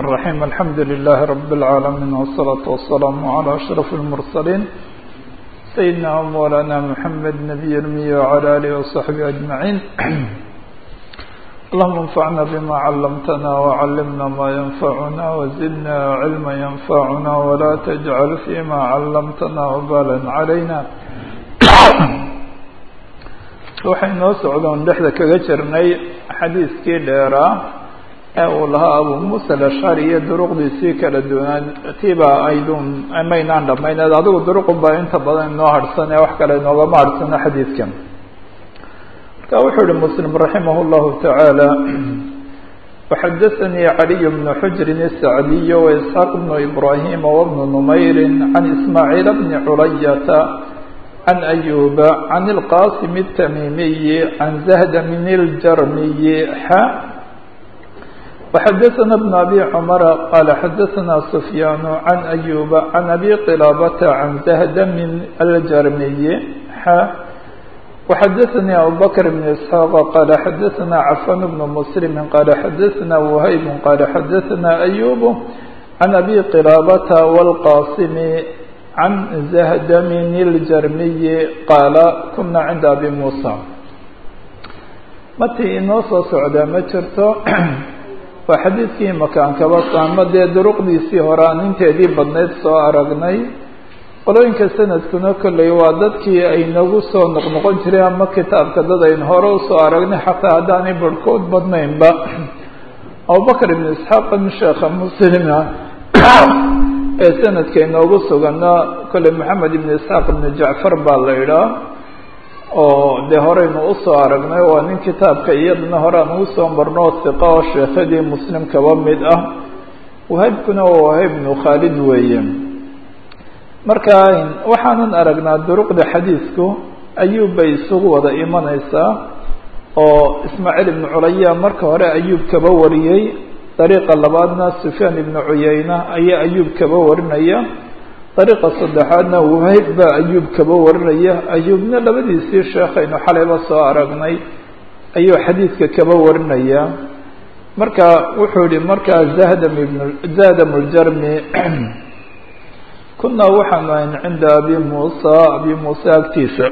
الرحيم الحمد لله رب العالمين والصلاة والسلام على أشرف المرسلين سيدنا ومولانا محمد نبي الأمي وعلى آله وصحبه أجمعين اللهم انفعنا بما علمتنا وعلمنا ما ينفعنا وزدنا علما ينفعنا ولا تجعل فيما علمتنا وبالا علينا waxay noo socdoon dhexda kaga jirnay xadiiskii dheeraa ee uu lahaa Abu Musa al-Ash'ari iyo duruqdiisii kala duwanaan tiba aydun amaynaan dhamaynaad adigu duruqu baa inta badan noo harsan ee wax kale nooga maarsan xadiiskan ka wuxuu Muslim rahimahullahu ta'ala وحدثني علي بن حجر السعدي وإسحاق بن إبراهيم وابن نمير عن إسماعيل بن علية عن أيوب عن القاسم التميمي عن زهد من الجرمي وحدثنا ابن أبي عمر قال حدثنا سفيان عن أيوب عن أبي قلابة عن زهد من الجرمي وحدثني أبو بكر بن إسحاق قال حدثنا عفان بن مسلم قال حدثنا وهيب قال حدثنا أيوب عن أبي قلابة والقاسم عن زهد من الجرمي قال كنا عند أبي موسى متى نوصى سعدا ما جرته وحديثي مكان كبطان مدى درق دي سيهران انت دي بدنيت سو أرغني ولو إنك سنة كنا كل يواددك أي نغسو نقنقون جريا ما كتاب كدد أين هورو سو أرغني حتى أداني بركود بدنين با أبو بكر بن إسحاق الشيخ مسلم sanadka inoogu sugana kole maxamed ibn isxaaq ibn jacfar baa la idhaa oo dee horeynu usoo aragnay waa nin kitaabka iyadana hore aan ugu soo marno hiqa oo sheekhadii muslim kaba mid ah wahaybkuna waa wahayb ibnu khaalid weeye marka waxaanan aragnaa duruqda xadiisku ayuub bay isugu wada imanaysaa oo ismaaciil ibnu culaya marka hore ayuub kaba wariyey طريقة لبادنا سفيان بن عيينة أي أيوب كبا ورنيا طريقة صدحاتنا وهيب با أيوب كبا ورنيا أيوبنا لبدي يصير شيخين وحليبا صارقني أيو حديث كبا ورنيا مركا وحولي مركا زهد من الجرمي كنا وحنا عند أبي موسى اكتيسا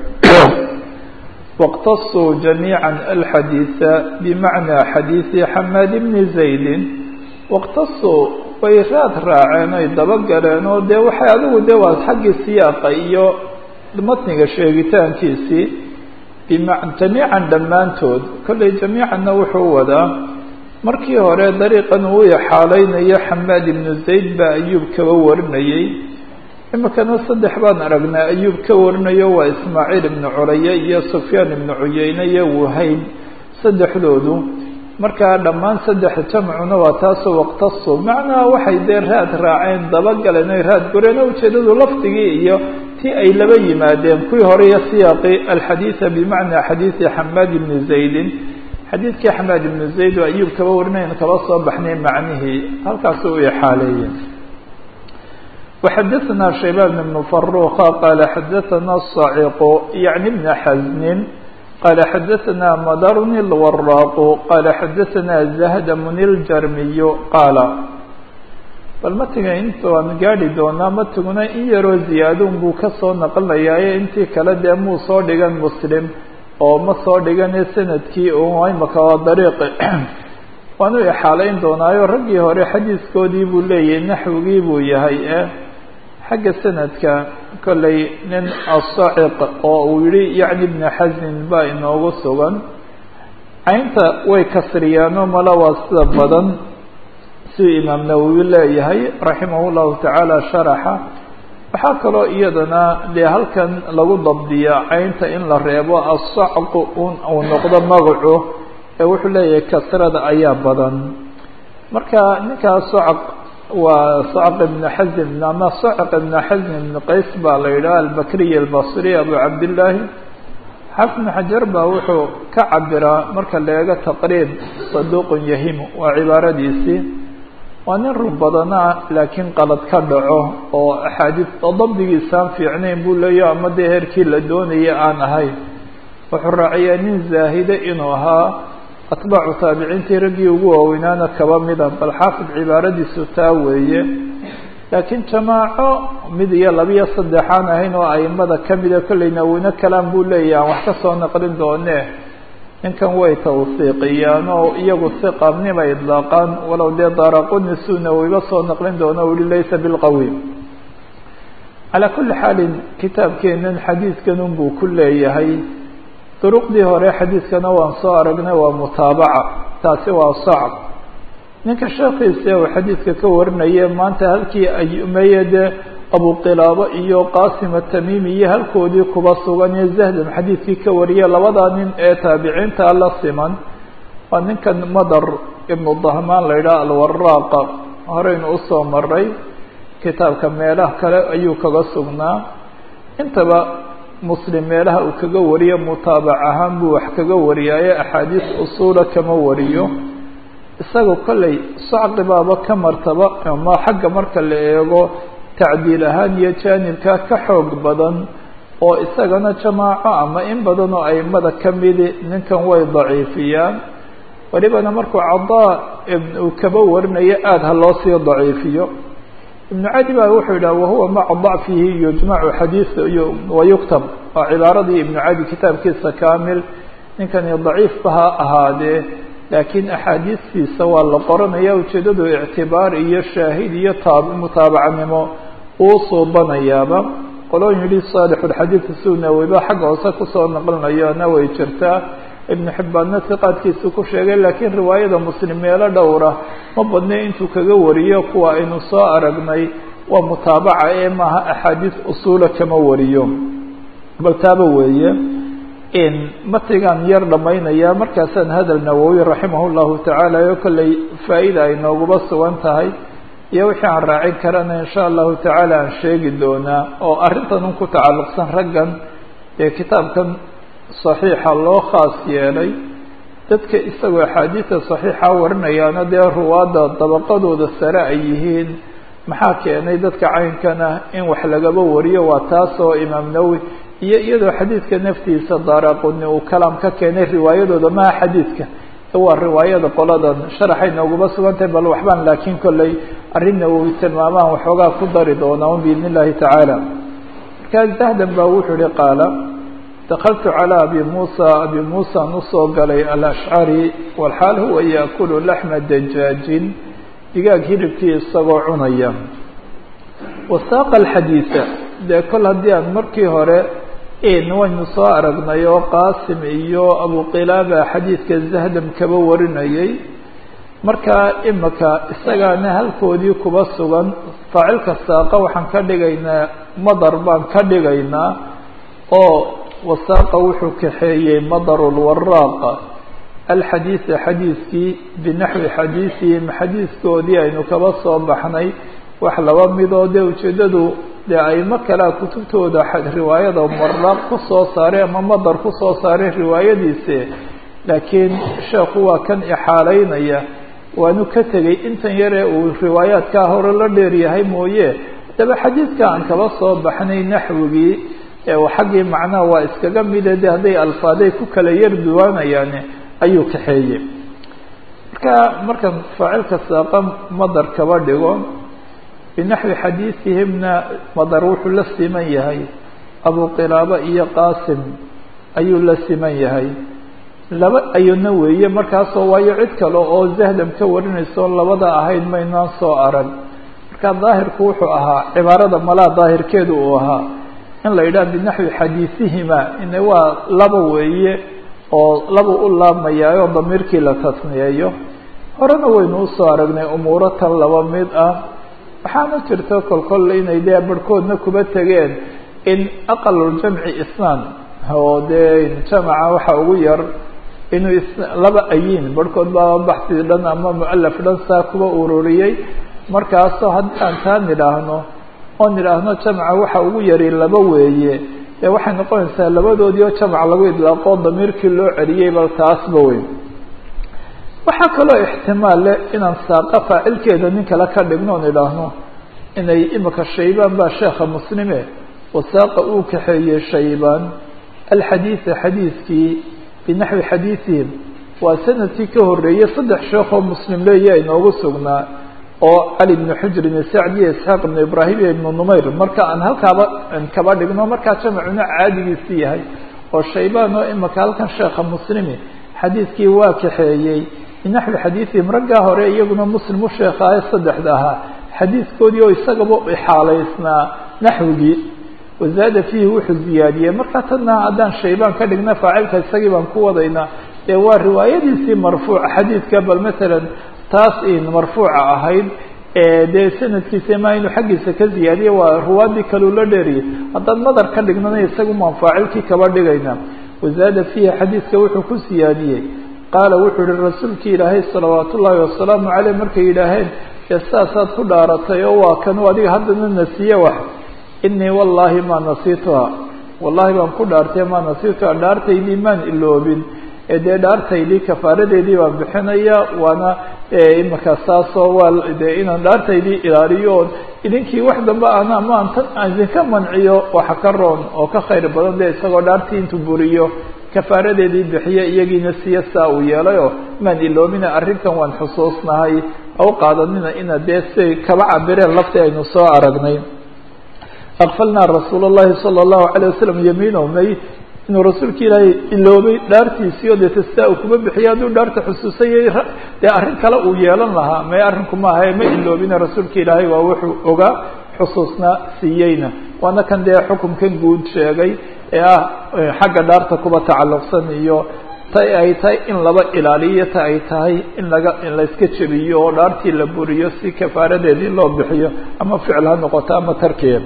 واقتصوا جميعا الحديث بمعنى حديث حماد بن زيد واقتصوا ويراد راعين يدبقرين ودي وحيادو دواز حق السياق ايو المتنقى الشيغتان كيسي بمعنى جميعا دمانتود كل جميعا نوحو ودا مركي هوري طريقا ويا حالين يا حماد بن زيد با ايوب كبورنيي إما كان صدح بان أرقنا أيوب كورنيا وإسماعيل بن عليا يا سفيان بن عيينة وهيب صدح لودو مركا لما صدح جمعنا وتاسو واقتصوا معنا وحي دير هاد راعين دبقل إنه هاد قرينا وشددوا لفتقي تي أي لبي ما ديم كي هوري سياقي الحديث بمعنى حديث حماد بن زيد حديث حماد بن زيد وأيوب كورنيا كبصوا بحنين معنيه هل كاسوي حاليا وحدثنا شيبان بن فروخ قال حدثنا الصاعق يعني ابن حزم قال حدثنا مدر الوراق قال حدثنا زهد من الجرمي قال فالمتن انتو ان قاعد دونا متنا يرو زيادون بو كسو نقل ياي انتي كلا دمو سو دغان مسلم او ما سو دغان سندكي او اي مكا طريق waanu xaalayn doonaayo raggii hore xadiiskoodii buu leeyahay naxwigii buu yahay xagga sanadka kolay nin as-sa'iq oo uu yiri yaani ibn hazn baa inoogu sugan aynta way kasriyaano malawaasida badan si imaam nawawi leeyahay rahimahullahu ta'ala sharaxa waxa kaloo iyadana de halkan lagu dabdiya aynta in la reebo as-sa'q oo noqdo magacu wuxuu leeyahay kasrada ayaa badan marka ninka sa'q waa sa'q ibn hazm nama sa'q ibn hazm ibn qays baa la yiraahdaa al-bakri al-basri abu abdullah xafn hajar baa wuxuu ka cabira marka leega taqriib saduq yahim waa cibaaradiisi waa nin run badana laakiin qalad ka dhaco oo ahadiith dabdigiisa fiicneen buu leeyahay ama heerkii la doonayay aan ahay wuxuu raaciyay nin zaahida inuu ahaa atbaacu taabiciintii raggii ugu waaweynaana kaba mida bal xaafid cibaaradiisu taa weeye laakiin jamaaco mid iyo labiyo saddexaan ahayn oo aimada kamida kolleyna weyne kalaan buu leeyahay aan wax ka soo naqlin doone ninkan way tawsiiqiyaan oo iyagu si qaabnima idlaaqaan walow dee daaraquni suna wayba soo naqlin doona o yihi laysa bilqawi calaa kulli xaalin kitaabkeenan xadiidkan unbuu ku leeyahay duruqdii hore xadiidkana waan soo aragnay waa mutaabaca taasi waa sacb ninka sheekiisa uu xadiidka ka warinaya maanta halkii ayumeye dee abuqilaabo iyo qaasim atamimi iyo halkoodii kuba sugan iyo zahdam xadiidkii ka wariya labadaa nin ee taabiciinta la siman waa ninkan madar ibnu dahmaan la yidhaha alwaraaqa horeynu usoo maray kitaabka meelaha kale ayuu kaga sugnaa intaba muslim meelaha uu kaga wariyo mutaabac ahaan buu wax kaga wariyaaye axaadiis usuula kama wariyo isaga kolley sacqi baaba ka martaba ama xagga marka la eego tacdiil ahaan iyo jaanibka ka xoog badan oo isagana jamaaco ama in badan oo aimada kamidi ninkan way daciifiyaan walibana markuu cadaa uu kaba warinayo aada ha loo sii daciifiyo ibnu cadi baa wuxuu yidhaha wahuwa maca dacfihi yujmacu xadiis wayuktab waa cibaaradii ibnu cadi kitaabkiisa kamil ninkani daciifba ha ahaadee laakiin axaadiistiisa waa la qoranaya ujeedadu ictibaar iyo shaahid iyo mutaabacanimo uu suubanayaaba qolooyin yihi saalixulxadiid sunawiba xagga hoose kusoo naqlinayona way jirtaa ibnu xibbaanna siqaadkiisu ku sheegay laakiin riwaayada muslim meelo dhowra ma badnay intuu kaga wariyo kuwa aynu soo aragnay waa mutaabaca ee maaha axaadiis usuula kama wariyo bal taaba weeye matigaan yar dhamaynaya markaasaan hadal nawowi raximah llahu tacaala oo kolley faa-ida ay nooguba sugan tahay iyo wixii aan raacin karana insha allahu tacaala aan sheegi doonaa oo arrintan un ku tacalluqsan raggan ee kitaabkan saxiixa loo khaas yeelay dadka isagoo axaadiida saxiixa warinayaana dee ruwaadda dabaqadooda sare ay yihiin maxaa keenay dadka caynkana in wax lagaba wariyo waa taas oo imaam nawowi iyo iyadoo xadiidka naftiisa daaraquni uu kalaam ka keenay riwaayadooda maha xadiidka waa riwaayada qoladan sharaxay nooguma sugan tahay bal waxbaan laakiin kolley arrin nawowi tilmaamaan waxoogaa ku dari doonaa un biidn illahi tacaala markaa zahdan baa wuxuu ihi qaala dakaltu calaa abi muusa usoo galay alashcari walxaal huwa yaakulu laxma dajaajin digaag hilibkii isagoo cunaya wasaaqa alxadiida dee kol haddii aan markii hore waynu soo aragnay oo qaasim iyo abuqilaaba xadiidka zahdam kaba warinayay markaa imika isagaana halkoodii kuba sugan faacilka saaqa waxaan ka dhigaynaa madar baan ka dhigaynaa oo wasaaqa wuxuu kaxeeyey madar lwaraaqa alxadiida xadiidkii binaxwi xadiisihim xadiidkoodii aynu kaba soo baxnay wax laba midoo dee ujeedadu dee aimo kalea kutubtooda riwaayada waraaq kusoo saaray ama madar kusoo saaray riwaayadiise laakiin sheekhu waa kan ixaaleynaya waanu ka tegey intan yare uu riwaayaadkaa hore la dheeryahay mooye haddaba xadiidka aan kaba soo baxnay naxwigii xaggii macnaha waa iskaga mida de hadday alfaaday ku kala yar duwaanayaan ayuu kaxeeyey markan faacilka saaqa madar kaba dhigo binaxwi xadiisihimna madar wuxuu la siman yahay abuqilaaba iyo qaasim ayuu la siman yahay laba ayuna weeye markaasoo waayo cid kale oo zahdam ka warinayso labada ahayd maynaan soo arag marka daahirku wuxuu ahaa cibaarada malaa daahirkeedu uu ahaa in la yidhaha binaxwi xadiisihima ina waa laba weeye oo laba u laabmayaayo damiirkii la tasniyeeyo horena waynu usoo aragnay umuuro tan laba mid ah waxaana jirta kolkol inay dee barhkoodna kuba tegeen in aqaluljamci isnaan oo dee jamaca waxa ugu yar inuu laba ayiin barhkood baa baxsi dhan ama mualaf dhan saa kuba ururiyey markaasoo haddii aan taa nidhaahno oo nidhaahno jamca waxa ugu yari laba weeye dee waxay noqonaysaa labadoodii oo jamc lagu idlaaqo damiirkii loo celiyey bal taasba weyn waxaa kaloo ixtimaal leh inaan saaqa faacilkeeda nin kale ka dhigno on idhaahno inay imika shaybaan baa sheekha muslime wasaaqa uu kaxeeyey shaybaan alxadiida xadiidkii binaxwi xadiisihim waa sanadkii ka horeeyey 3 sheekh oo muslim leeyahay inoogu sugnaa oo cali ibn xujr ibn sacd iyo isxaaq ibn ibrahim iyo ibn numayr marka aan halkaaba kaba dhigno marka jamacuna caadigiisa yahay oo shaybaan oo imaka halkan sheekha muslimi xadiiskii waa kaxeeyay inaxwi xadiisi marga hore iyaguna muslim u sheekhay saddexda aha xadiiskoodii oo isagaba xaaleysnaa naxwigi wazaada fihi wuxuu ziyaadiyay marka tan hadaan shaybaan ka dhigna faacilka isagii baan ku wadaynaa ee waa riwaayadiisii marfuuc xadiiska bal mesela taas in marfuuca ahayd de sanadkiisa ma inuu xaqiisa ka ziyaadiyo waa ruwaadi kale la dheeriyay haddaan madar ka dhignana isagu manfaacilkii kaba dhigayna wazaada fihi xadiiska wuxuu ku siyaadiyey qaala wuxuu yihi rasuulkii ilaahay salawaat ullaahi wasalaamu caleyh markay yidhaaheen saasaad ku dhaaratay oo waa kan adiga haddana nasiye wax inii wallaahi maa nasiituha wallahi baan ku dhaartay maa nasiituha dhaartaydii maan iloobin dee dhaartaydii kafaaradeedii baan bixinaya waana imaka saasoo waa de inaan dhaartaydii ilaaliyo oon idinkii wax dambe ana maan tan aan idinka manciyo waxa ka roon oo ka khayr badan de isagoo dhaartii intuu buriyo kafaaradeedii bixiye iyagiina siya saa uu yeelayoo maan iloobina arrinkan waan xusuusnahay u qaadanina ina dee siay kaba cabireen lafti aynu soo aragnay aqfalnaa rasuul اllahi salى الlahu عalيه wasalam yamiino may inuu rasuulka ilaahay iloobay dhaartiisii oo dee tastaa uu kuma bixiyo hadduu dhaarta xusuusayay dee arrin kale uu yeelan lahaa may arrinku maaha ma iloobina rasuulka ilaahay waa wuxuu ogaa xusuusna siiyeyna waana kan dee xukumkan guud sheegay ee ah xagga dhaarta kuba tacalluqsan iyo ta ay tahay in laba ilaaliyo ta ay tahay in la iska jebiyo oo dhaartii la buriyo si kafaaradeedii loo bixiyo ama ficil ha noqoto ama tarkeed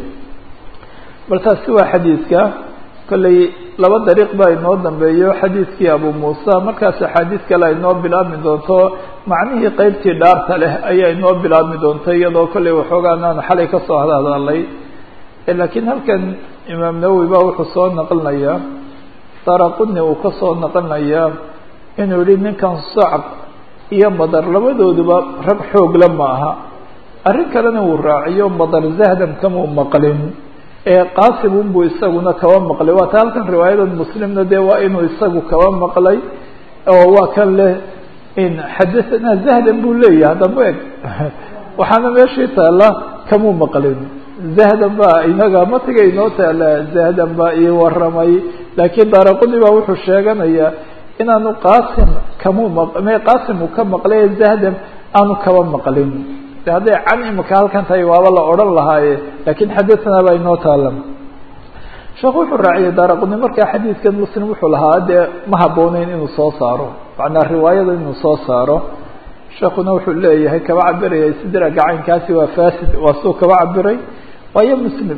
bal taasi waa xadiidka kolley laba dariiq baa inoo dambeeyo xadiidkii abu muusa markaas axaadiis kale inoo bilaabmi doonto macnihii qeybtii dhaarta leh ayaa inoo bilaabmi doonto iyadoo kolley waxoogaanaan xalay kasoo hadalay laakiin halkan imaam nawowi baa wuxuu soo naqlinayaa daraquni uu kasoo naqlinayaa inuu yihi ninkan sacb iyo badar labadooduba rag xoogla ma aha arrin kalena uu raaciyo badar zahdan kamuu maqlin qaasim unbuu isaguna kaba maqlay waa ta halkan riwaayadan muslimna dee waa inuu isagu kaba maqlay oo waa kan leh in xadathana zahdan buu leeyahay haddaba eg waxaana meeshii taala kamuu maqlin zahdan baa inaga matiga inoo taala zahdan baa ii waramay laakiin daraquni baa wuxuu sheeganayaa inaanu qaasim kamuu qaasim uu ka maqlay zahdan aanu kaba maqlin hadday can imika halkan tahay waaba la odhan lahaaye laakiin xadathana baa inoo taalan sheekh wuxuu raaciyay daraquni markaa xadiidkan muslim wuxuu lahaa dee ma habbooneyn inuu soo saaro macnaa riwaayada inuu soo saaro sheekuna wuxuu leeyahay kaba cabiraya sidira gacaynkaasi waa fasid waa suu kaba cabiray waayo muslim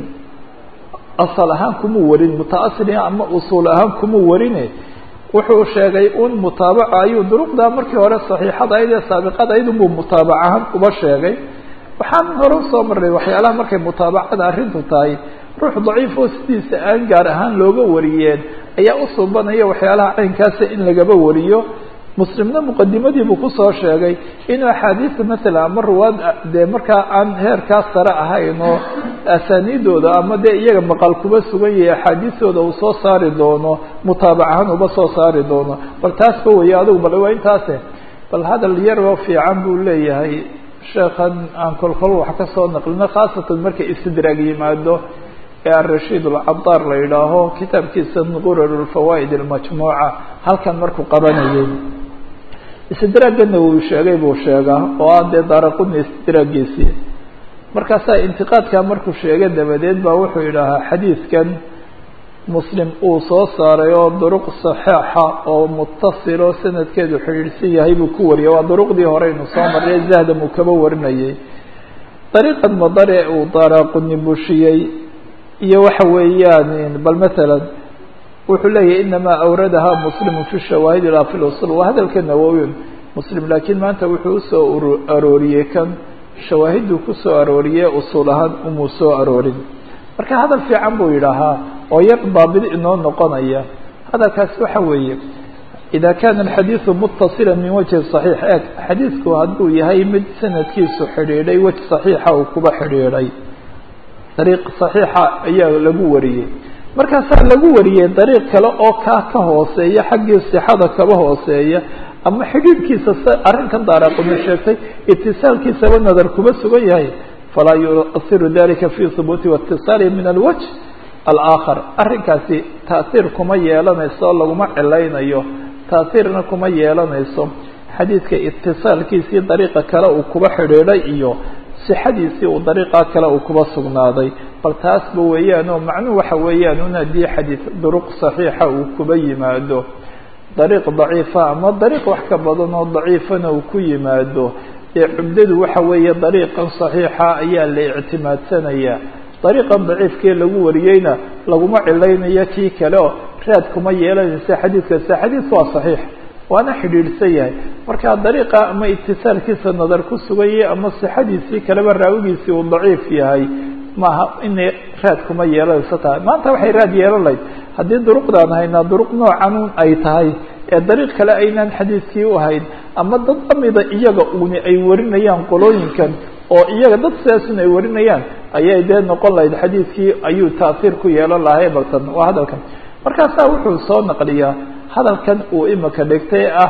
asal ahaan kumuu warin mutaasilin ama usuul ahaan kumuu warine wuxuu sheegay un mutaabaca ayuu duruqda markii hore saxiixada ayd ee saabiqada ayd unbuu mutaabac ahaan uba sheegay waxaan hore usoo marnay waxyaalaha markay mutaabacada arrintu tahay ruux daciif oo sidiisa aan gaar ahaan looga wariyeen ayaa u suubanaya waxyaalaha caynkaasa in lagaba wariyo muslimna muqadimadiibuu kusoo sheegay inuu axaadiista masalan ama ruwaad dee markaa aan heerkaas sare ahayn oo asaaniidooda ama dee iyaga maqal kuba sugan yahay axaadiistooda uu soo saari doono mutaabac ahaan uba soo saari doono bal taasba weeye adigu bal waa intaase bal hadal yaroo fiican buu leeyahay sheekhan aan kolkol wax ka soo naqlino khaasatan markay istidraag yimaado ee arashiid alcadaar la yidhaaho kitaabkiisa qurar lfawaa'id almajmuuca halkan markuu qabanayay istidraagana uu sheegay buu sheegaa oo ah dee daraquni istidraagiisii markaasaa intiqaadkaa markuu sheegay dabadeed baa wuxuu yidhaahaa xadiidkan muslim uu soo saaray oo duruq saxiixa oo mutasilo sanadkeedu xidhiidhsan yahay buu ku wariyay waa duruqdii hore inu soo marray zahdam uu kaba warinayay dariiqan madare uu daraquni bushiyey iyo waxa weeyaan bal masalan wuxuu leeyahay inamaa awradaha muslimu fi shawaahid ilaa fi lusul waa hadalka nawowi muslim laakiin maanta wuxuu usoo arooriyey kan shawaahiduu kusoo arooriyey usul ahaan umuu soo aroorin marka hadal fiican buu yidhaahaa oo yar daabid inoo noqonaya hadalkaasi waxa weeye ida kana alxadiidu mutasila min wajhi صaxiix eeg xadiidku hadduu yahay mid sanadkiisu xidhiidhay wej صaxiixa uu kuba xidhiidhay dariiq صaxiixa ayaa lagu wariyey markaasaa lagu wariyey dariiq kale oo kaa ka hooseeya xaggii sixada kaba hooseeya ama xidhiidhkiisa arrinkan daaraquni sheegtay itisaalkiisaba nadar kuma sugan yahay falaa yuasiru dalika fi hubuuti waitisaali min alwajh alaakhar arrinkaasi taasiir kuma yeelanayso oo laguma cilaynayo taasiirna kuma yeelanayso xadiidka itisaalkiisii dariiqa kale uu kuba xidhiidhay iyo sixadiisii uu dariiqa kale uu kuba sugnaaday bal taasba weeyaan oo macnuhu waxa weeyaan un haddii xadiid duruq saxiixa uu kuba yimaado dariiq daciifa ama dariiq wax ka badan oo daciifana uu ku yimaado ee cumdadu waxa weeye dariiqan saxiixa ayaa la ictimaadsanayaa dariiqan daciifkee lagu wariyeyna laguma cilaynayo kii kale oo raad kuma yeelanaysa xadiidkaasi xadiidku waa saxiix waana xidhiidhsan yahay marka dariiqa ama itisaalkiisa nadar ku sugan yahay ama sixadiisii kaleba raawigiisii uu daciif yahay maaha inay raad kuma yeelanayso tahay maanta waxay raad yeelan lahayd haddii duruqdaan haynaa duruq noocan ay tahay ee dariiq kale aynaan xadiidkii u ahayn ama dad amida iyaga uuni ay warinayaan qolooyinkan oo iyaga dad sidaasun ay warinayaan ayay dee noqon lahayd xadiidkii ayuu taasiir ku yeelan lahay baltan waa hadalkan markaasaa wuxuu soo naqliyaa hadalkan uu imika dhigtay ah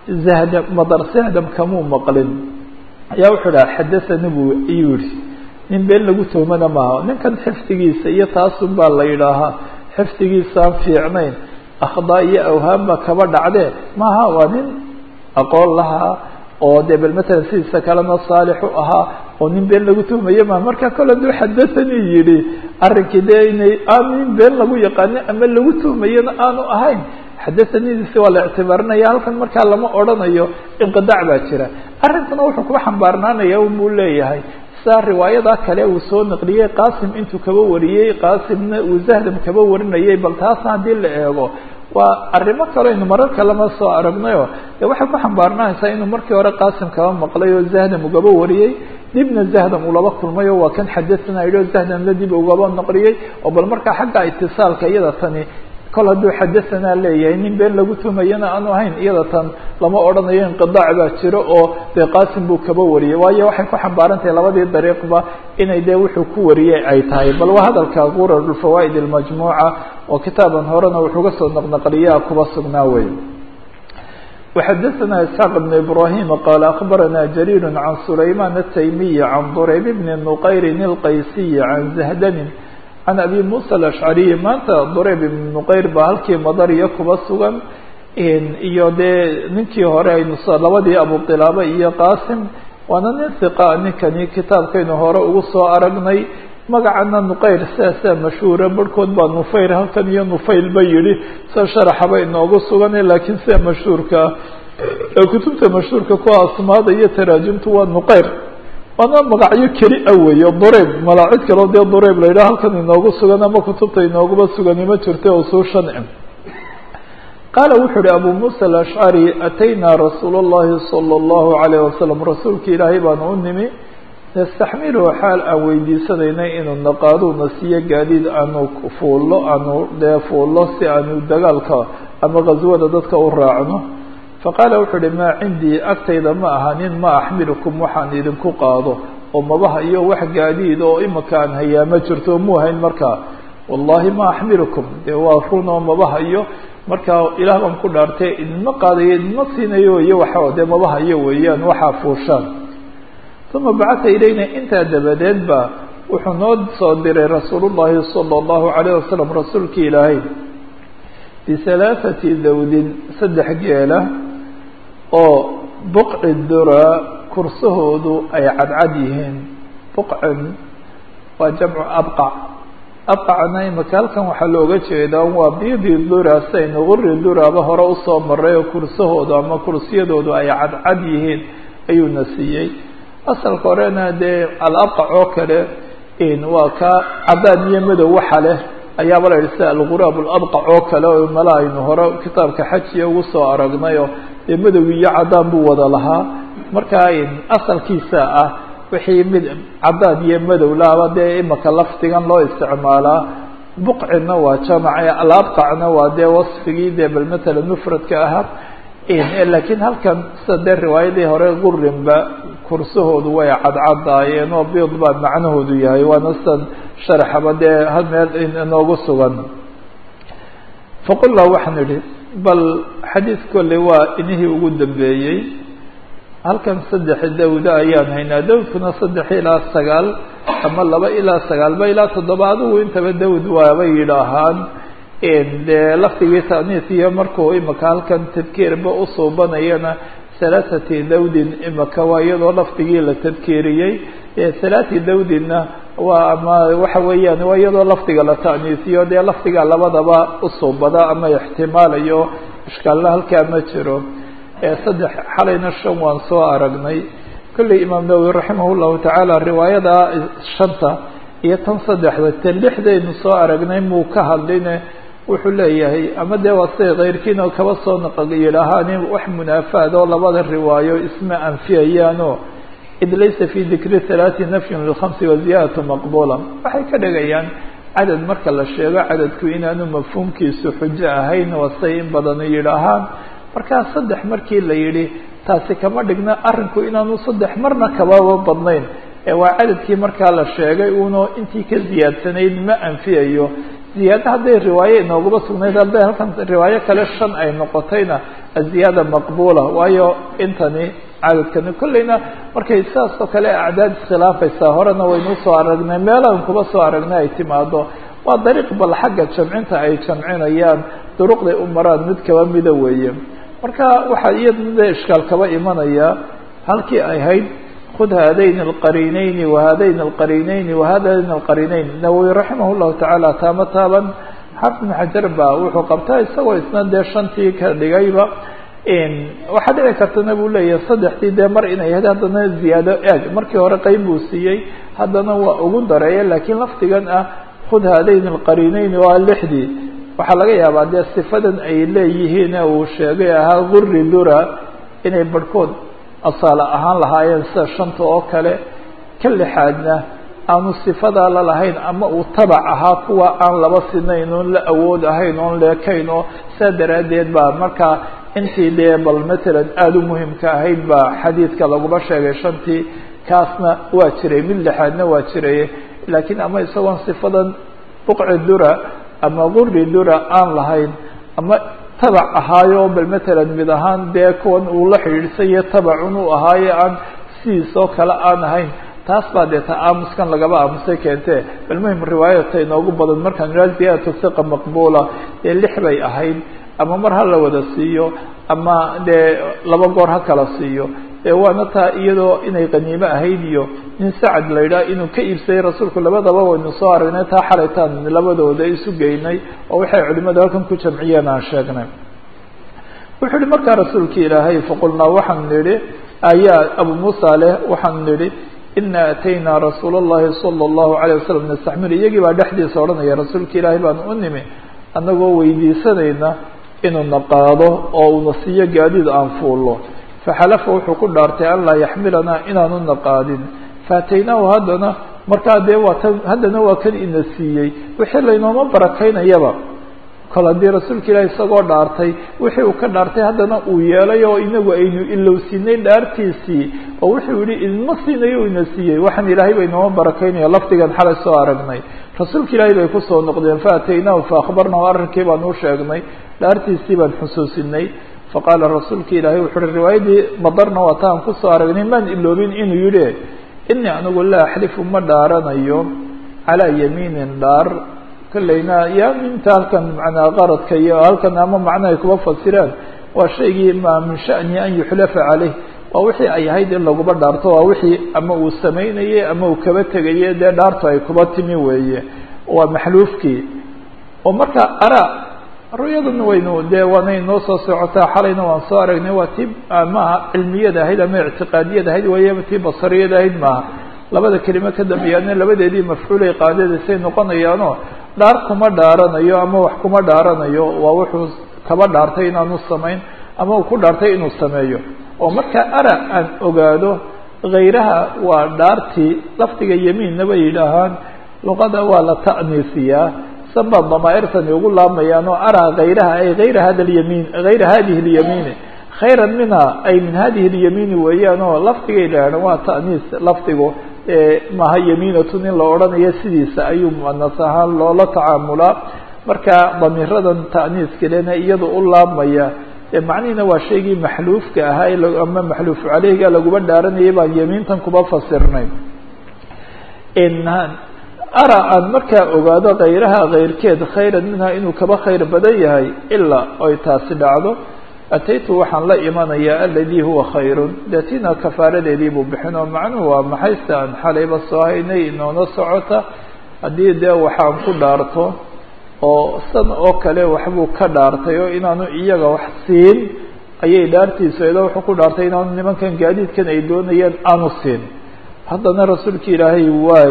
madar sahdam kamuu maqlin ayaa wuxuu dhaha xadathani buu iyuu yihi nin been lagu tuhmana maaha ninkan xifdigiisa iyo taasun baa la yidhaahaa xifdigiisaan fiicnayn akhdaa iyo awhaamba kaba dhacdee maaha waa nin aqoon lahaa oo dee bal matalan sidiisa kalena saalix u ahaa oo nin been lagu tuhmayo maa marka kole aduu xadathanii yidhi arrinkii dee inay aan nin been lagu yaqaano ama lagu tuhmayana aanu ahayn xadathanidiisi waa la ictibaarinaya halkan markaa lama odhanayo inqidaac baa jira arrinkuna wuxuu kuba xambaarnaanaya unbuu leeyahay saa riwaayadaa kale uu soo naqliyey qaasim intuu kaba wariyey qaasimna uu zahdam kaba warinayay bal taasna haddii la eego waa arrimo kale aynu marar kalema soo aragnayo dee waxay ku xambaarnaanaysaa inuu markii hore qaasim kaba maqlay oo zahdam ugaba wariyey dibna zahdam uu laba kulmay oo waa kan xadathana yidhi o zahdamna dib ugaba naqliyey oo bal markaa xagga itisaalka iyada tani kol hadduu xadahanaa leeyahay nin been lagu tumayana aanu ahayn iyada tan lama odhanayo inqidaac baa jiro oo dee qaasim buu kaba wariyey waayo waxay ku xambaaran tahay labadii dariiqba inay dee wuxuu ku wariyey ay tahay bal waa hadalka qurar fawaa'id almajmuuca oo kitaaban horena wuxuuga soo naqnaqliyaa kuba sugnaa wey وxadaثna isxaaq بn ibrahim qaal akhbarana jariir can sulayman الtaymiyi can durayb bni nuqayrin اlqaysiyi can zahdanin can abi musa alashcariyi maanta durayb ibn nuqayr baa halkii madariya kuba sugan iyo dee ninkii hore aynu labadii abuqilaaba iyo qaasim waana nin hiqa ninkani kitaabkaynu hore ugu soo aragnay magacana nuqayr sidaasaa mashhuura barhkood baa nufayr halkan iyo nufayl ba yidhi sida sharaxaba inoogu sugane laakiin sida mashhuurkaa ee kutubta mashhuurka ku asmaada iyo taraajimtu waa nuqayr waana magacyo keli a weeye durayb malaacid kaleo dee durayb la yidhaha halkan inoogu sugan ama kutubta inooguba sugani ma jirta usuushan qaala wuxuu uhi abu muusa alashcari ataynaa rasuul اllahi salى اllahu alayh wasalam rasuulka ilaahay baanu u nimi nastaxmiluhu xaal aan weydiisanaynay inuu naqaaduuna siiyo gaadiid aanu fuullo aanu dee fuullo si aanu dagaalka ama ghaswada dadka u raacno faqaala wuxuu uhi maa cindii agtayda ma ahanin ma axmilukum waxaan idinku qaado oo mabaha iyo wax gaadiid oo imika aan hayaa ma jirto muu hayn markaa wallahi ma axmilukum dee waa run oo mabaha iyo markaa ilaah baan ku dhaartay idinma qaadayo idinma siinayo iyo waxa dee mabaha iyo weeyaan waxaa fuushaan uma bacata ilayna intaa dabadeed ba wuxuu noo soo diray rasuul llahi salى اllahu alayh wasalam rasuulkii ilaahay bihalaaثati dawdin 3 geela oo buqci dura kursahoodu ay cadcad yihiin buqcin waa jamcu abqac abqacna imaka halkan waxaa looga jeedaa waa biidi dura saynu guri duraba hore usoo maray oo kursahoodu ama kursiyadoodu ay cadcad yihiin ayuuna siiyey asalka horena dee alabqac oo kale waa ka cadaan iyo madow waxa leh ayaaba la yidhi sida alguraab alabqac oo kale oo mala aynu hore kitaabka xajiya ugu soo aragnayo dee madow iyo cadaan buu wada lahaa markaa asalkiisa ah wixii mid cadaan iyo madow laaba dee imaka lafdigan loo isticmaalaa buqcina waa jamace alabqacna waa dee wasfigii dee bal matalan mufradka ahaa laakiin halkan sida dee riwaayadii hore gurinba kursahoodu way cadcadaayeen oo biid baa macnahoodu yahay waana sidan sharaxaba dee hal meel inoogu sugan faqulnaa waxaan idhi bal xadiid kolley waa inihii ugu dambeeyey halkan 3 dawda ayaan haynaa dawdkuna 3 ilaa 9 ama 2 ilaa 9 ba ilaa 7 adigu intaba dawd waaba yidhaahaan dee laftigii ta'niis iyo markuu imaka halkan tadkiirba u suubanayana 3 dawdin imaka waa iyadoo laftigii la tadkiiriyey 3 dawdinna waa ama waxa weeyaan waa iyadoo laftiga la ta'niisiyo dee laftiga labadaba u suubada ama ixtimaalayo ishkaalna halkaa ma jiro 3 xalayna 5 waan soo aragnay kulli imaam Nawawi rahimahullahu ta'ala riwaayada 5 iyo tan 3 tan 6 soo aragnay muu ka hadlayna wuxuu leeyahay ama dee waa say qeyrkiina kaba soo naqayiraahani wax munaafaad oo labada riwaayo isma anfiyayaano id laysa fi dhikri 3 nafy lil-5 wa ziyadatu maqbula waxay ka dhigayaan cadad marka la sheego cadadku inaanu mafhuumkiisu xujo ahayn oo say in badan yiraahaan marka 3 markii la yiri taasi kama dhigna arinku inaanu 3 marna kaba badnayn ee waa cadadkii marka la sheegay uuna intii ka ziyaadsanayd ma anfiyayo زيادة هذه الرواية إنه قبض سنيد هذا كان رواية كلاشن أي نقطينا الزيادة مقبولة وأيو إنتني عدد كان كلنا مركز إساس وكلا أعداد خلاف الساهرنا وينوصوا عرقنا ما لا نقبصوا عرقنا اعتماده والطريق بالحاجة شمعينها أي شمعين أيام طرق لأمراء ندك ومدوية مركز وحقيقة ندى إشكال كوا إيمانيا هل كي أي هيد خذ هذين القرينين وهذين القرينين وهذين القرينين نووي رحمه الله تعالى تامتابا حرف من حجر با وحو قبتها يسوى إسنان دي شانتي كالدقايبا إن وحد عكرتنا بقول لي صدحتي دي مرئنا يهدنا زيادة مركي ورقين بوسيي هذا هو أقول درعي لكن لفتقان خذ هذين القرينين واللحدي وحلقيا بعد استفادا أي ليهنا وشاقيها غر اللورا إنه بركون أصالة أهان لهايين سا شنطة أو كله كل حادنا أو صفة لا لهين أما وتبعها قوة أن لبسنين لا أود هين لا كينو سدر ديد با مركا أنتي لي بل مثلا آدو مهم كهين با حديث كلا قبشة شنطي كاسنا واتري من لحادنا واتري لكن أما يسوون صفة بقع الدرة أما غر الدرة أن لهين أما تبع أهايو بالمثلا بدهان بيكون ولحيرسية تبعونه أهاي عن سيسو كلا آن هين تاسبا ديتا آمس كان لقبا آمسي كنته بالمهم الرواية تينوغو بدن مركان رازية تثقة مقبولة اللحبي أهين أما مرها لودا سيو أما دي لبقور هكلا سيو waana iyadoo inay qaniimo ahaydiyo in saacad la yiraahdo inuu ka iibsay rasuulku labadaba waynu soo aragnay taa xalaytaan labadooda isu geynay oo waxay culimada halkan ku jamciyeen aan sheegnay wuxuu markaa rasuulka ilaahay faqulna waxaan niri ayaa abu muusa leh waxaan niri inna atayna rasuulallahi sallallahu alayhi wasallam nastahmir iyagii baa dhaxdiisa oranaya rasuulka ilaahay baan u nimi annagoo weydiisanayna inuu naqaado oo uu nasiyo gaadiid aan fuulo فحلف وحكون دارتي الله يحملنا إنا ننقادين فاتيناه هدنا مركا دي هدنا وكان إنسيي وحل إنه مبركين يبا قال دي رسولك الله يساقوا دارتي وحي وكان دارتي هدنا ويالي وإنه إنه إلا سنين دارتي سي ووحي ولي إنه سنين إنسيي وحن إلهي وإنه مبركين يلفتك حال السوارقني رسولك الله يكسوا النقدين فاتيناه فأخبرنا وأرنكيبا نوشاقني دارتي سيبا حسوسيني فقال الرسول كإلهي وحر الرواية دي مضرنا وطان قصة أرغنين من إلوبين إنه يليه إني أنا أقول لا أحلف ما دارنا يوم على يمين دار كلنا يا من تالكا معنا غرض كي هالكا أما معنا يكوفى السيران والشيء ما من شأني أن يحلف عليه ووحي أي هيدا اللي قبر دارته ووحي أما السمين أما وكبتك دارته يكبتني وهي ومحلوفك ومركا أرى رؤية وينو ديوانين نص سعتا حالنا وانصارنا نواتب ما علمية هيدا ما اعتقادية هيدا وهي تي بصرية هيدا ما لبدا كلمة كده بيانا لبدا دي مفعولة قاعدة سين نقنا يانو داركما دارنا يو أما وحكما دارنا يو ووحو كبا دارتين نصمين أما وكو دارتين نصمين ومركا أرى أن أقاده غيرها ودارتي لفتك يمين نبي لهان لغدا ولا تأنيسية سبب ضمائرة يقول لهم يانو أرى غيرها أي غير هذا اليمين غير هذه اليمين خيرا منها أي من هذه اليمين ويانو لفتق إلى أنواع تأنيس لفتق ما هي يمينة إلا أولاً يسيس أيوم النصحان لا تعاملا marka damiiradan ta'niiskalena iyada u laabmaya macnihina waa shaygii maxluufka ahaa ama maxluufu caleyhiga laguma dhaaranayay baan yamiintan kuba fasirnay. ara aan markaa ogaado kayraha kayrkeed khayran minha inuu kaba khayr badan yahay ilaa oy taasi dhacdo ataytu waxaan la imanayaa aladii huwa khayrun deetina kafaaradeedii buu bixin oo macnuhu waa maxay se aan xalayba soo haynay inoona socota haddii dee waxaan ku dhaarto oo san oo kale waxbuu ka dhaartay oo inaanu iyaga wax siin ayay dhaartiisu edo wuxuu ku dhaartay inaanu nimankan gaadiidkan ay doonayeen aanu siin haddana rasuulka ilaahay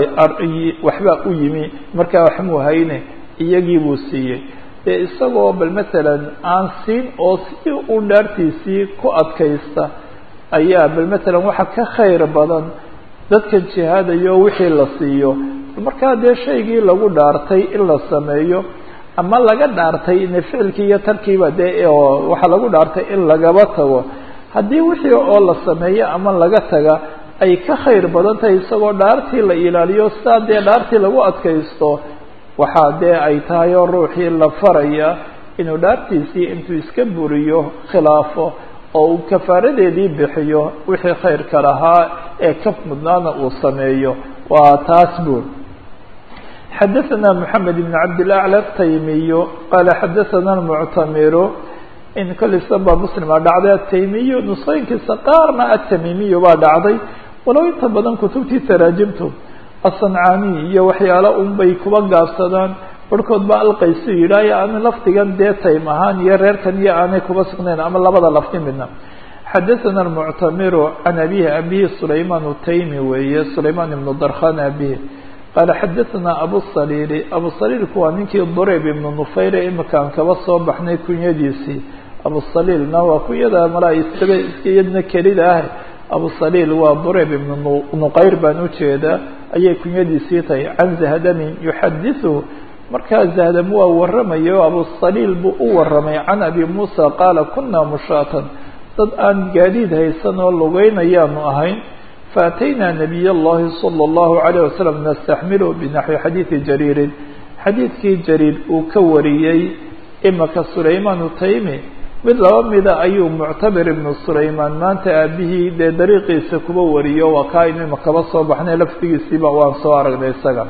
waxbaa u yimi markaa waxmuu hayne iyagii buu siiyey dee isagoo bal matalan aan siin oo si u dhaartiisii ku adkaysta ayaa bal matalan waxa ka khayr badan dadkan jihaadayo wixii la siiyo markaa dee shaygii lagu dhaartay in la sameeyo ama laga dhaartay in ficilkii iyo tarkiiba dee waxaa lagu dhaartay in lagaba tago haddii wixii oo la sameeyo ama laga taga ay ka khayr badan tahay isagoo dhaartii la ilaaliyo sidaa dee dhaartii lagu adkaysto waxaa dee ay tahay oo ruuxii la faraya inuu dhaartiisii intuu iska buriyo khilaafo oo uu kafaaradeedii bixiyo wixii khayrka lahaa ee ka mudnaana uu sameeyo waa taas buur. xadaثna mحamed بn cabdالأعlى الtaymiyu qaala xadaثna الmuctamiru in kolisan baa muslima dhacday ataymiyu nusooyinkiisa qaarna atamimiyu baa dhacday walow inta badan kutubtii taraajimtu asancaani iyo waxyaalo un bay kuba gaabsadaan barhkood baa alqaysu yidhaayo aan lafdigan dee taym ahaan iyo reerkan iyo aanay kuba sugnayn ama labada lafdi midna. xadaثna الmuctamiru can abihi sulayman الtaymi weeye sulayman ibnu darkhan abihi qaala xadaثna abusaliili abusaliilku waa ninkii durayb ibnu nufayre imakaan kaba soo baxnay kunyadiisii abusaliilna waa kunyada malaa iyadna kelida ah abusaliil waa durayb ibnu nuqayr baan ujeedaa ayay kunyadiisii tahay can zahdamin yuxadiثhu markaa zahdam waa waramayo abusaliil buu u waramay can abi muusa qaala kuna mushaatan dad aan gaadiid haysan oo lugeynayaanu ahayn faatayna nabiy اllahi salى اllahu عalيه wasalam nastaxmilu binaxwi xadiidi jariirin xadiidkii jariir uu ka wariyey imaka sulayman taymi mid laba mida ayuu muctabir ibnu sulayman maanta aabihii dee dariiqiisa kuba wariyo waa kaa inu imakaba soo baxnay lafdigiisiiba waan soo aragnay isaga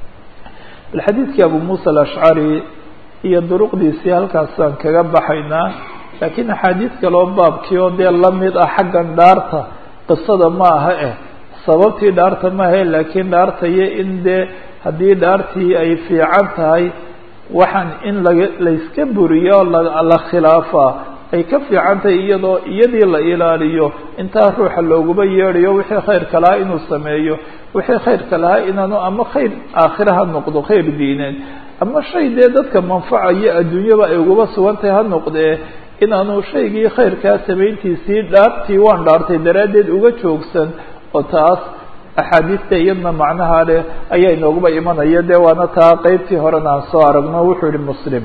bal xadiidkii abu muusa alashcari iyo duruqdiisii halkaasaan kaga baxaynaa laakiin axaadiid kaloo baabkii oo dee lamid ah xaggan dhaarta qisada ma aha sababtii dhaarta maahe laakiin dhaartayo in dee haddii dhaartii ay fiican tahay waxaan in layska buriyo la khilaafaa ay ka fiican tahay iyadii la ilaaliyo intaa ruuxa looguma yeedhayo wixii khayrka lahaa inuu sameeyo wixii khayrka lahaa inaanu ama khayr aakhira ha noqdo khayr diineed ama shay dee dadka manfacayo adduunyaba ay uguba sugan tahay ha noqdee inaanu shaygii khayrkaa samayntiisii dhaartii waan dhaartay daraaddeed uga joogsan oo taas axaadiista iyadna macnaha leh ayaa inooguba imanaya dee waana taa qeybtii horena aan soo aragno wuxuu yihi muslim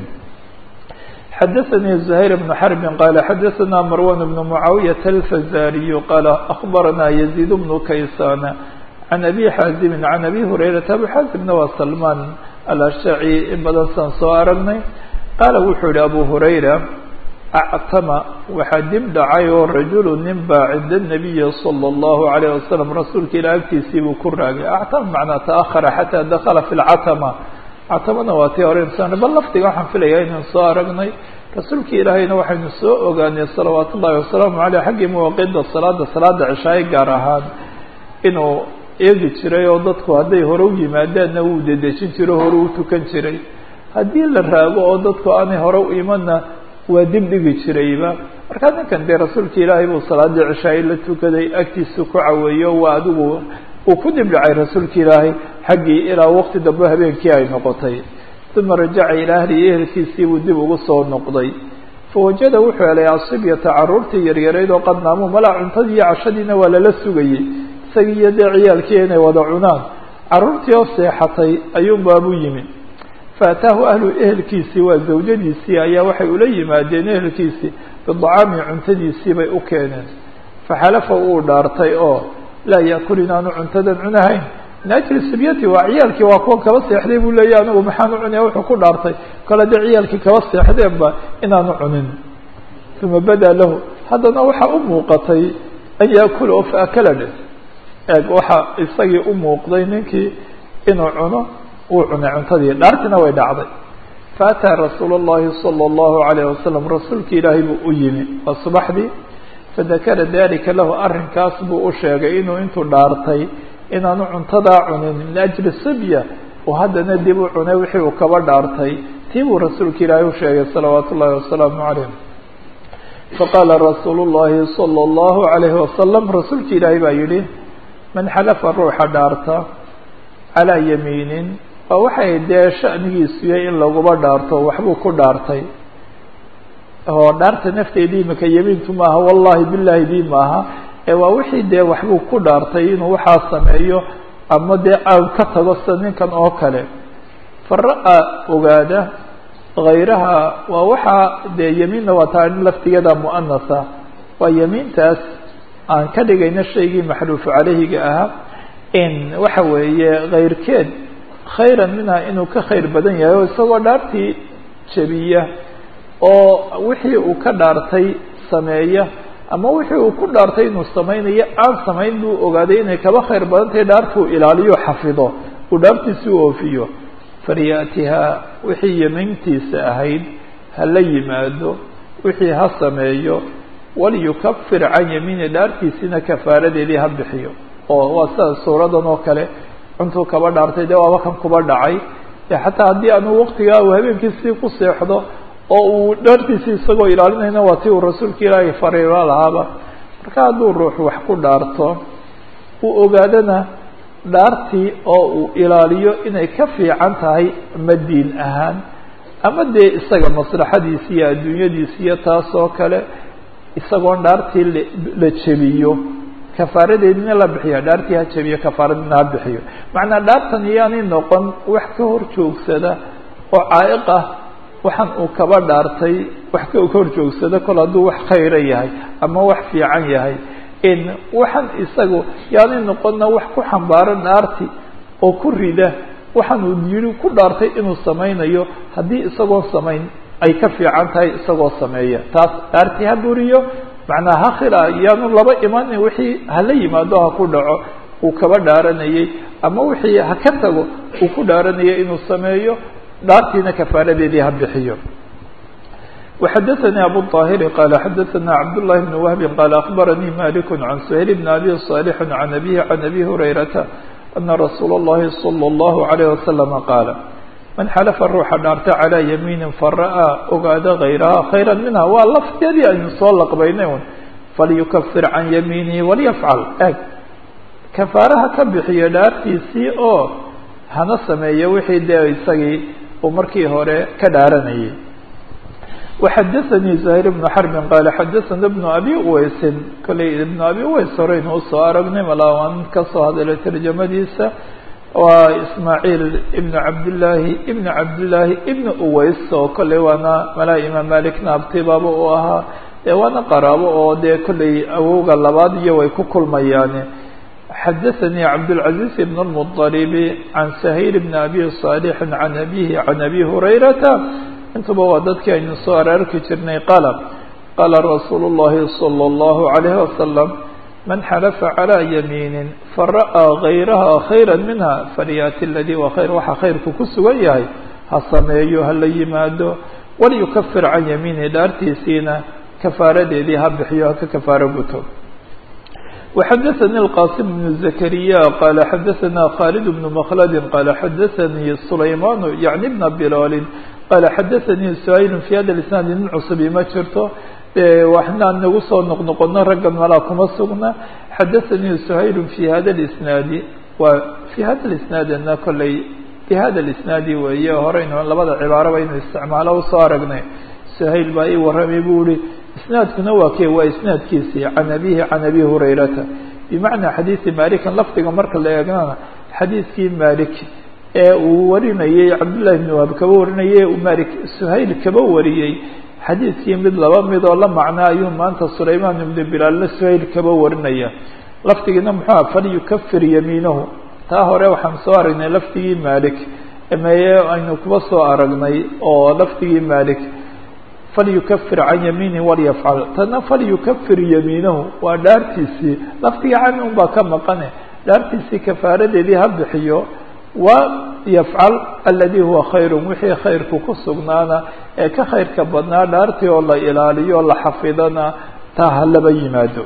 xadaثanii زuhayr بن xرb qaala xadaثna marwan بن mucaawiyaة alfazariyu qaala akbarana yaزيid بن kaysana can abi xaazimi can abi hurayrata abu xaazimna waa salman alashacي in badan saan soo aragnay qaala wuxuu yihi abu hurayra actama waxaa dib dhacay oo rajulu nin baa cinda الnabiyi salى الlahu عalيه wasalam rasuulka ilah agtiisii buu ku raagay actama macnaa taأhara xataa dakala fi اlcatama catamana waa tii hore insan bal lafdiga waxaan filayaa inaan soo aragnay rasuulka ilaahayna waxaynu soo ogaanay salawaat ullahi wasalaamu aleyh xaggii mawaqida salaada cishaaye gaar ahaan inuu eegi jiray oo dadku hadday hore u yimaadaanna wuu dedejin jiro hore u tukan jiray haddii la raago oo dadku aanay hore u imanna waa dib dhigi jirayba markaa ninkan dee rasuulka ilaahay buu salaadii cishaaye la tukaday agtiisa ku caweeyo waa adigu uu ku dib dhacay rasuulka ilaahay xaggii ilaa waqti dambe habeenkii ay noqotay uma rajaca ilaa ahlihi ehelkiisii buu dib ugu soo noqday fawajada wuxuu helay asibyata caruurtii yaryareyd oo qad naamuu malaa cuntadii iyo cashadiina waa lala sugayey isagii iyo dee ciyaalkii inay wada cunaan caruurtii oo seexatay ayuunbaabuu yimi faataahu ahlu ehelkiisii waa zawjadiisii ayaa waxay ula yimaadeen ehelkiisii bidacaami cuntadiisii bay u keeneen faxalafa uu dhaartay oo laa yaakul inaanu cuntadan cunahayn min ajli sibyati waa ciyaalkii waa kuwan kaba seexday buu leeyahy anigu maxaan u cunaya wuxuu ku dhaartay kale dee ciyaalkii kaba seexdeenba inaanu cunin uma badaa lahu haddana waxaa u muuqatay an yaakula oo faakala dhe eeg waxaa isagii u muuqday ninkii inuu cuno uu cunay cuntadii dhaartiina way dhacday faataa rasuul الlahi salى الlahu عalayه wasalam rasuulki ilaahay buu u yimi waa subaxdii fadakara dalika lahu arrinkaas buu u sheegay inuu intuu dhaartay inaanu cuntadaa cunin min ajli sibya oo haddana dib u cunay wixii uu kaba dhaartay tii buu rasuulka ilaahay u sheegay salawaat ullahi wasalaamu calayh faqaala rasuulu الlahi salى الlahu عalayhi wasalam rasuulka ilaahay baa yihi man xalafa ruuxa dhaarta calaa yamiinin waa waxay dee shanigiisu yahay in laguba dhaarto waxbuu ku dhaartay oo dhaarta nafteedii imika yamiinku maaha wallahi bilahi dii maaha ee waa wixii dee waxbuu ku dhaartay inuu waxaa sameeyo ama dee aan ka tago sida ninkan oo kale fara-a ogaada hayraha waa waxaa dee yamiinna waa taa laftigeeda mu'anasa waa yamiintaas aan ka dhigayna shaygii maxruufu calayhiga ahaa in waxa weeye kayrkeed khayran minha inuu ka khayr badan yahay oo isagoo dhaartii jabiya oo wixii uu ka dhaartay sameeya ama wixii uu ku dhaartay inuu samaynayo aan samayn buu ogaaday inay kaba khayr badan tahay dhaartuu ilaaliyo xafido uu dhaartiisi u oofiyo falyatihaa wixii yamiintiisa ahayd ha la yimaado wixii ha sameeyo walyukafir can yamiini dhaartiisina kafaaradeedii ha bixiyo oo waa sida suuradan oo kale cuntuu kaba dhaartay dee waaba kan kuba dhacay xataa haddii aanu waqtigaa uu habeenkiisii ku seexdo oo uu dhaartiisii isagoo ilaalinayna waa tii uu rasuulka ilaahay fariiro lahaaba marka hadduu ruuxu wax ku dhaarto uu ogaadana dhaartii oo uu ilaaliyo inay ka fiican tahay ama diin ahaan ama dee isaga maslaxadiisi iyo adduunyadiisi iyo taas oo kale isagoon dhaartii la jebiyo kafaaradeedina la bixiya dhaartii ha jebiyo kafaaradina ha bixiyo macnaa dhaartan iyaanay noqon wax ka hor joogsada oo caa'iq ah waxaan uu kaba dhaartay wax ka hor joogsada kol hadduu wax khayra yahay ama wax fiican yahay in waxaan isagu yaanay noqonna wax ku xambaaran dhaarti oo ku rida waxaan uu yidhi ku dhaartay inuu samaynayo haddii isagoo samayn ay ka fiican tahay isagoo sameeya taas dhaartii ha buriyo macnaa ha khila yaanu laba imanin wixii hala yimaado ha ku dhaco uu kaba dhaaranayay ama wixii ha ka tago uu ku dhaaranayay inuu sameeyo dhaartiina kafaaradeedii ha bixiyo وxadثnي أbو الطاhر qال xadثna cبد اللh بن وهب qال أخبرني مالك عن سهيل بن أbي صالح عن أبيه عن أbي هريرة أن رsuuل اللhi صلى الله عليه وسلم qاaل من xلف ruuxa dhaarta عalى يميiن fara'ىa ogaada غayrha khayرا minha waa lafteedii aynu soo laqbaynay un falyukفir can yamiinihi walyfcl eg kafaaraha ka bixiyo dhaartiisii oo hana sameeyo wixii dee isagii uu markii hore ka dhaaranayay وxadثnي زهير بن حرب qال xadثna بن أbي uweyس koley بن أbي uweys horeynu usoo aragnay malaawan kasoo hadalay tarjamadiisa waa ismaaعيل بن cabdاللahi بن cabdاللahi بن uweys oo koley waana malaa imaam malikna abtibaaba u ahaa waana qaraabo oo dee koley awowga labaad iyo way ku kulmayaane xadثnي cabdالعaزيز بن المطلب عن سهيل بن أbي صالح عن أbيه عن أbي هريرة intuba waa dadkii aynu soo araarki jirnay qaala rasuulu الlahi salى الlahu عalayه wasalam man xalafa calى yamiini fara'aa غayraha khayra minha falyaati ladii waa khayr waxa khayrku ku sugan yahay ha sameeyo hala yimaado walyukafir can yamiinihi dhaartiisiina kafaaradeedii ha bixiyo haka kafaaro guto وxadثnي الqاsim بن زكريا qال xadثna khالد بن مkلد qال xadثnي سlayman yعnي بن بlال qال xadثnي سhayl في hada الاسناad nin cusbi ma jirto waxnaan nagu soo noqnoqono raggan malaa kuma sugna xadثnي سhayl في hada الاسناadi waa في hada الاسناadna koley في hada الاسناadi weeye horeynu labada cibaaro baynu isticmaalo usoo aragnay سhayl baa ii waramay bu ihi isnaadkuna waa kee waa isnaadkiisii can abihi can abi hurayrata bimacnaa xadiisi malikan lafdiga marka la eegnana xadiiskii malik ee uu warinayey cabdullahi bn wahab kaba warinayey malik suhayl kaba wariyey xadiiskii mid laba mid oo la macnaa ayuu maanta sulayman ibnu bilaalna suhayl kaba warinaya lafdigiina muxuu aha falyukafir yamiinahu taa hore waxaan soo aragnay lafdigii malik meye aynu kuba soo aragnay oo lafdigii Malik falyukafir can yamiinihi walyafcal tana falyukafir yamiinahu waa dhaartiisii lafdiga can un baa ka maqane dhaartiisii kafaaradeedii ha bixiyo wayafcal aladi huwa khayru wixii khayrku ku sugnaana ee ka khayrka badnaa dhaartii oo la ilaaliyo o la xafidana taa ha laba yimaado.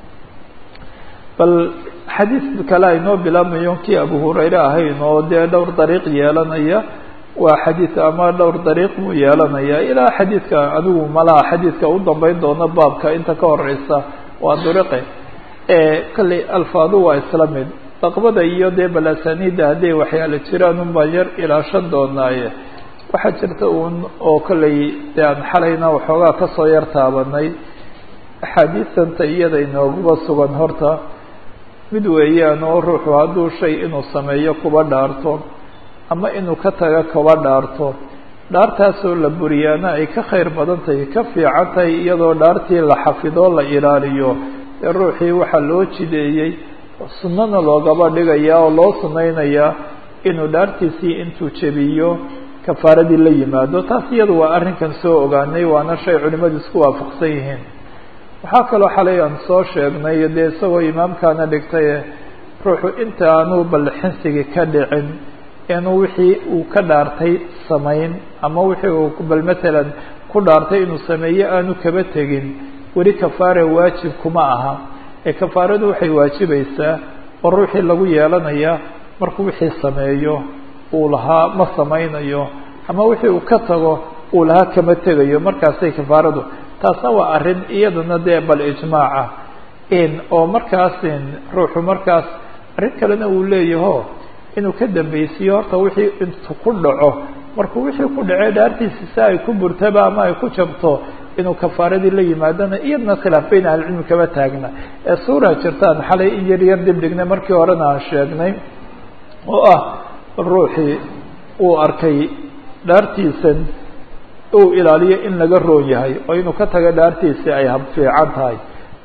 bal xadiis kale aynoo bilaabmayo kii Abu Hurayra ahayn oo dee dhowr dariiq yeelanaya waa xadiis ama dhowr dariiq buu yeelanaya ilaa xadiidka adigu malaha xadiidka u dambeyn doono baabka inta ka horeysa waa dariiqe kale alfaadu waa isla mid laqbada iyo dee balasaniida hadday waxyaalo jiraan un baan yar ilaashan doonaaye waxaa jirta uun oo kolley dee aan xalayna waxoogaa kasoo yar taabanay axaadiistanta iyada inooguba sugan horta mid weeyaan oo ruuxu hadduu shay inuu sameeyo kuba dhaarto ama inuu ka taga kuba dhaarto dhaartaasoo la buriyaana ay ka khayr badan tahay ka fiican tahay iyadoo dhaartii la xafido la ilaaliyo ee ruuxii waxaa loo jideeyey sunnana loogaba dhigayaa oo loo sunaynayaa inuu dhaartiisii intuu jebiyo kafaaradii la yimaado taas iyadu waa arrinkan soo ogaanay waana shay culimadu isku waafaqsan yihiin. waxaa kaloo xalay aan soo sheegnay dee isagoo imaamkaana dhigtaye ruuxu inta aanu bal xinsigii ka dhicin inuu wixii uu ka dhaartay samayn ama wixii uu bal matalan ku dhaartay inuu sameeyo aanu kaba tegin weli kafaara waajib kuma aha ee kafaaradu waxay waajibaysaa oo ruuxii lagu yeelanayaa markuu wixii sameeyo uu lahaa ma samaynayo ama wixii uu ka tago uu lahaa kama tegayo markaasay kafaaradu taasna waa arrin iyadana dee bal ijmaaca oo markaas ruuxu markaas arrin kalena uu leeyaho inuu ka dambeysiyo horta wixii intuu ku dhaco markuu wixii ku dhacee dhaartiisi si ay ku burtaba ama ay ku jabto inuu kafaaradii la yimaadana iyadna khilaaf bayn ahlicilmi kama taagna ee suura jirtaan xalay in yar yar dib dhignay markii horena aan sheegnay oo ah ruuxii uu arkay dhaartiisan uu ilaaliyo in laga roon yahay oo inuu ka taga dhaartiisi ay fiican tahay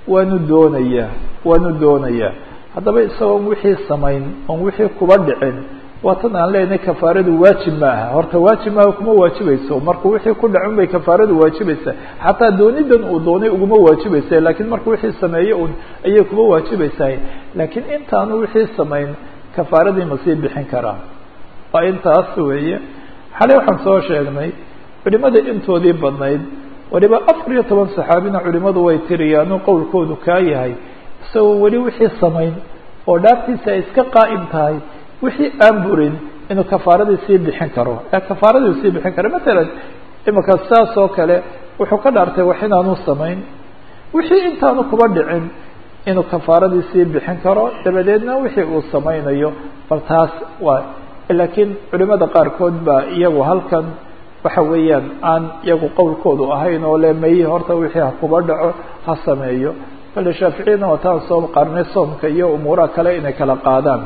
waanu doonayaa haddaba isagoon wixii samayn oon wixii kuba dhicin waatan aan leenahay kafaaradu waajib maaha horta waajib maaha kuma waajibayso markuu wixii ku dhacin bay kafaaradu waajibaysaa xataa doonidan uu doonay uguma waajibaysa laakiin markuu wixii sameeyo un ayay kuma waajibaysaa laakiin intaanu wixii samayn kafaaradii ma sii bixin karaa waa intaas weeye xalay waxaan soo sheegnay culimada intoodii badnayd waliba 14 saxaabina culimadu way tiriyaan qowlkoodu ka yahay isagoo weli wixii samayn oo dhaartiisa ay iska qaa'im tahay wixii aan burin inuu kafaaradii sii bixin karo kafaaradii sii bixin karo matalan imaka saas oo kale wuxuu ka dhaartay wax inaanu samayn wixii intaanu kuba dhicin inuu kafaaradii sii bixin karo dabadeedna wixii uu samaynayo bal taas waa laakiin culimada qaarkood baa iyagu halkan waxa weeyaan aan iyagu qowlkoodu ahayn oo le may horta wixii ha kuba dhaco ha sameeyo bal shaaficiyana wataan soo qarnay soomka iyo umuuraha kale inay kala qaadaan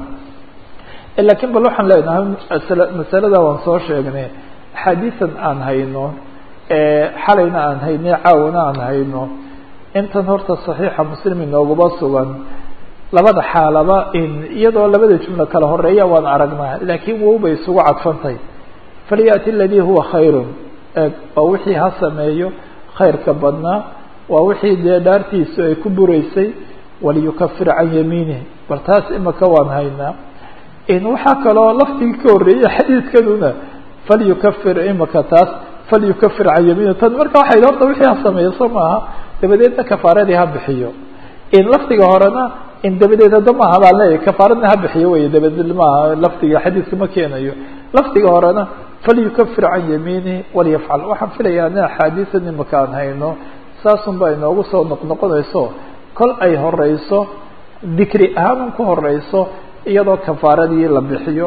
laakiin bal waxaan leenahay masalada waan soo sheegnay xadiisan aan hayno xalayna aan haynay caawna aan hayno intan horta saxiixa muslim inooguba sugan labada xaalaba iyadoo labada jumlo kala horeeya waan aragnaa laakiin wow bay isugu cadfantahay falyati aladii huwa khayrun waa wixii ha sameeyo khayrka badnaa waa wixii dee dhaartiisu ay ku buraysay waliyukafir can yamiinihi bal taas imaka waan haynaa waxaa kaloo laftigii ka horreeyay xadiidkanuna falyukafir imaka taas falyukafir can yamiinihi tan marka waxay horta wixii ha sameeyo soo maaha dabadeedna kafaaradii ha bixiyo laftiga horena dabadeed hadda maaha baan leeyahay kafaaradna ha bixiyo wey dabadeed maaha laftiga xadiidka ma keenayo laftiga horena falyukafir can yamiinihi walyafcal waxaan filayaa in axaadiisan imaka aan hayno saasun baa inoogu soo noqnoqonayso kol ay horeyso dikri ahaan ku horeyso iyadoo kafaaradii la bixiyo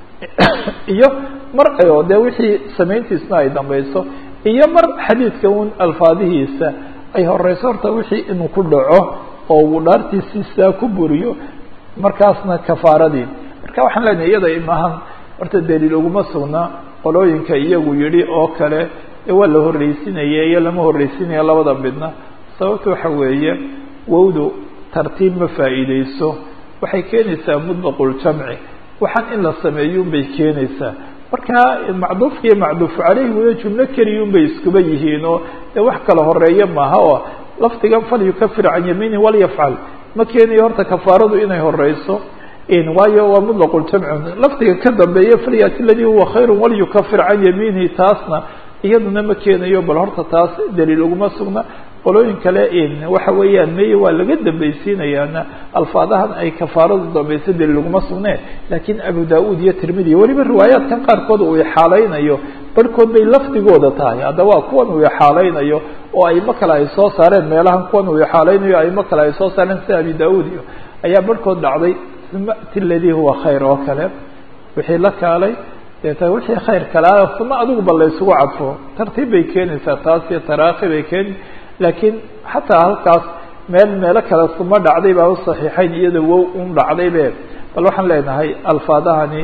iyo mar ayoo dee wixii samayntiisna ay dambeyso iyo mar xadiidka un alfaadihiisa ay horeyso horta wixii inuu ku dhaco oo uu dhaartiisiisa ku buriyo markaasna kafaaradii marka waxaan leenahay iyada imahan horta daliil uguma sugnaa qolooyinka iyagu yidhi oo kale waa la horreysinaya iyo lama horreysinaya labada midna sababta waxa weeye wowdu tartiib ma faa'iideyso waxay keenaysaa mudlaqul jamci waxaan in la sameeyo bay keenaysaa marka macduufka iyo macduuf caleyhi wada jumlo keliyun bay iskuba yihiin oo dee wax kala horeeya maaha oo lafdigan falyukafir can yamiini walyafcal ma keenayo horta kafaaradu inay horeyso waayo waa mutlaqu ljamcu lafdiga ka dambeeya falyati ladii huwa khayru walyukafir can yamiinihi taasna iyaduna ma keenayo bal horta taas daliil uguma sugna qolooyin kale waxa weeyaan meye waa laga dambaysiinayaana alfaadahan ay kafaaradu dambaysa daliil uguma sugne lakiin abu da-ud iyo tirmidi weliba riwaayaadkan qaarkood uu ixaaleynayo barhkood bay lafdigooda tahay haddaba waa kuwan uu ixaaleynayo oo aimo kale ay soo saareen meelahan kuwan uu ixaaleynayo aimo kale ay soo saareen sida abi da-ud iyo ayaa barhkood dhacday uma ti ladii huwa khayr oo kale wixii la kaalay deeta wixii khayr kalaa uma adigu ba la isugu cadfo tartiib bay keenaysaa taas iyo taraakhi bay keeni laakiin xataa halkaas meelo kale suma dhacday baa u saxiixayn iyada wow un dhacdaybe bal waxaan leenahay alfaadahani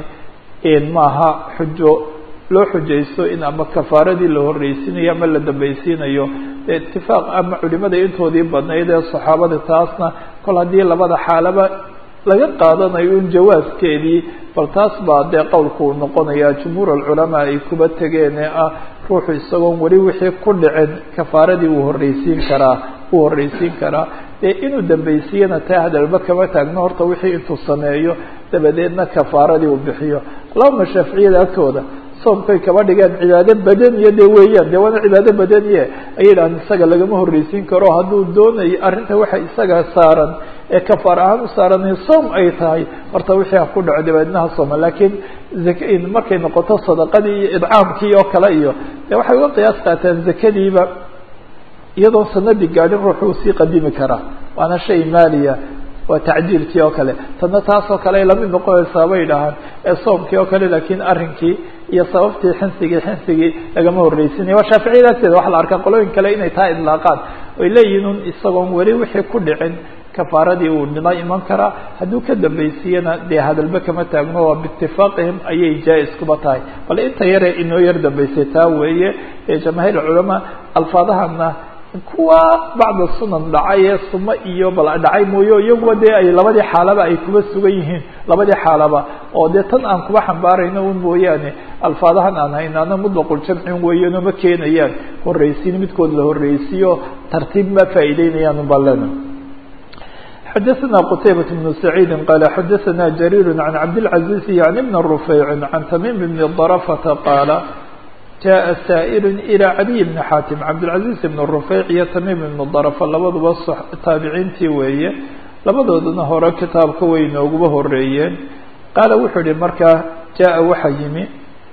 maaha xujo loo xujaysto in ama kafaaradii la horreysiinayo ama la dambaysiinayo itifaaq ama culimada intoodii badnayd ee saxaabada taasna kol haddii labada xaalaba laga qaadanayo un jawaaskeedii bal taas baa dee qowlku uu noqonayaa jumhuur alculamaa ay kuba tegeen ee ah ruuxu isagoon weli wixii ku dhicin kafaaradii wuu horreysiin karaa dee inuu dambaysiiyana taa hadalba kama taagno horta wixii intuu sameeyo dabadeedna kafaaradii uu bixiyo allahuma shaaficiyada agtooda soomkay kaba dhigeen cibaado badaniya dee weeyaan dee waana cibaado badaniye ayay dhahaan isaga lagama horreysiin karo hadduu doonayo arrinta waxa isaga saaran ee kafaar ahaan u saaranay soom ay tahay horta wixii ha ku dhaco dabeednaha sooma laakiin markay noqoto sadaqadii iyo idcaamkii oo kale iyo dee waxay uga qiyaas qaataan zakadiiba iyadoon sanadii gaadhin ruuxu uu sii qadimi karaa waana shay maaliya waa tacjiilkii oo kale tadna taas oo kale ay lamid noqonaysaa bay dhahaan ee soomkii oo kale laakiin arrinkii iyo sababtii xinsigii lagama horreysinaya waa shaaficiyada agteeda waxa la arkaa qolooyin kale inay taa idlaaqaan oy leeyihin un isagoon weli wixii ku dhicin kafaaradii uu nima iman karaa hadduu ka dambaysiiyana dee hadalba kama taagno waa biitifaaqihim ayay jaa-is kuba tahay bal inta yare inoo yar dambaysay taa weeye ee jamaahiir culamaa alfaadahana kuwa bacda sunan dhacay ee sumo iyo bal dhacay mooyo iyaguba dee ay labadii xaalaba ay kuba sugan yihiin labadii xaalaba oo dee tan aan kuba xambaarayno un mooyaane alfaadahan aan haynaana mutlaqul-jamcin weeyano ma keenayaan horreysiin midkood la horreysiyo tartiib ma faa'iideynayaan un baa lena xadaثna qتaybaة بن سacيidi qala xadaثna jarيir عan cabdالعaزيز yعni بn رufeyc عan tamim بn ضرفةa qaala jaءa saaئl إlى cadiي بn xatim cabdالعaزيز بn رufeyc iyo tamim بn ضرفة labaduba taabiciintii weeye labadoodana hore kitaabka way nooguba horeeyeen qaala wuxuu yihi markaa jaءa waxa yimi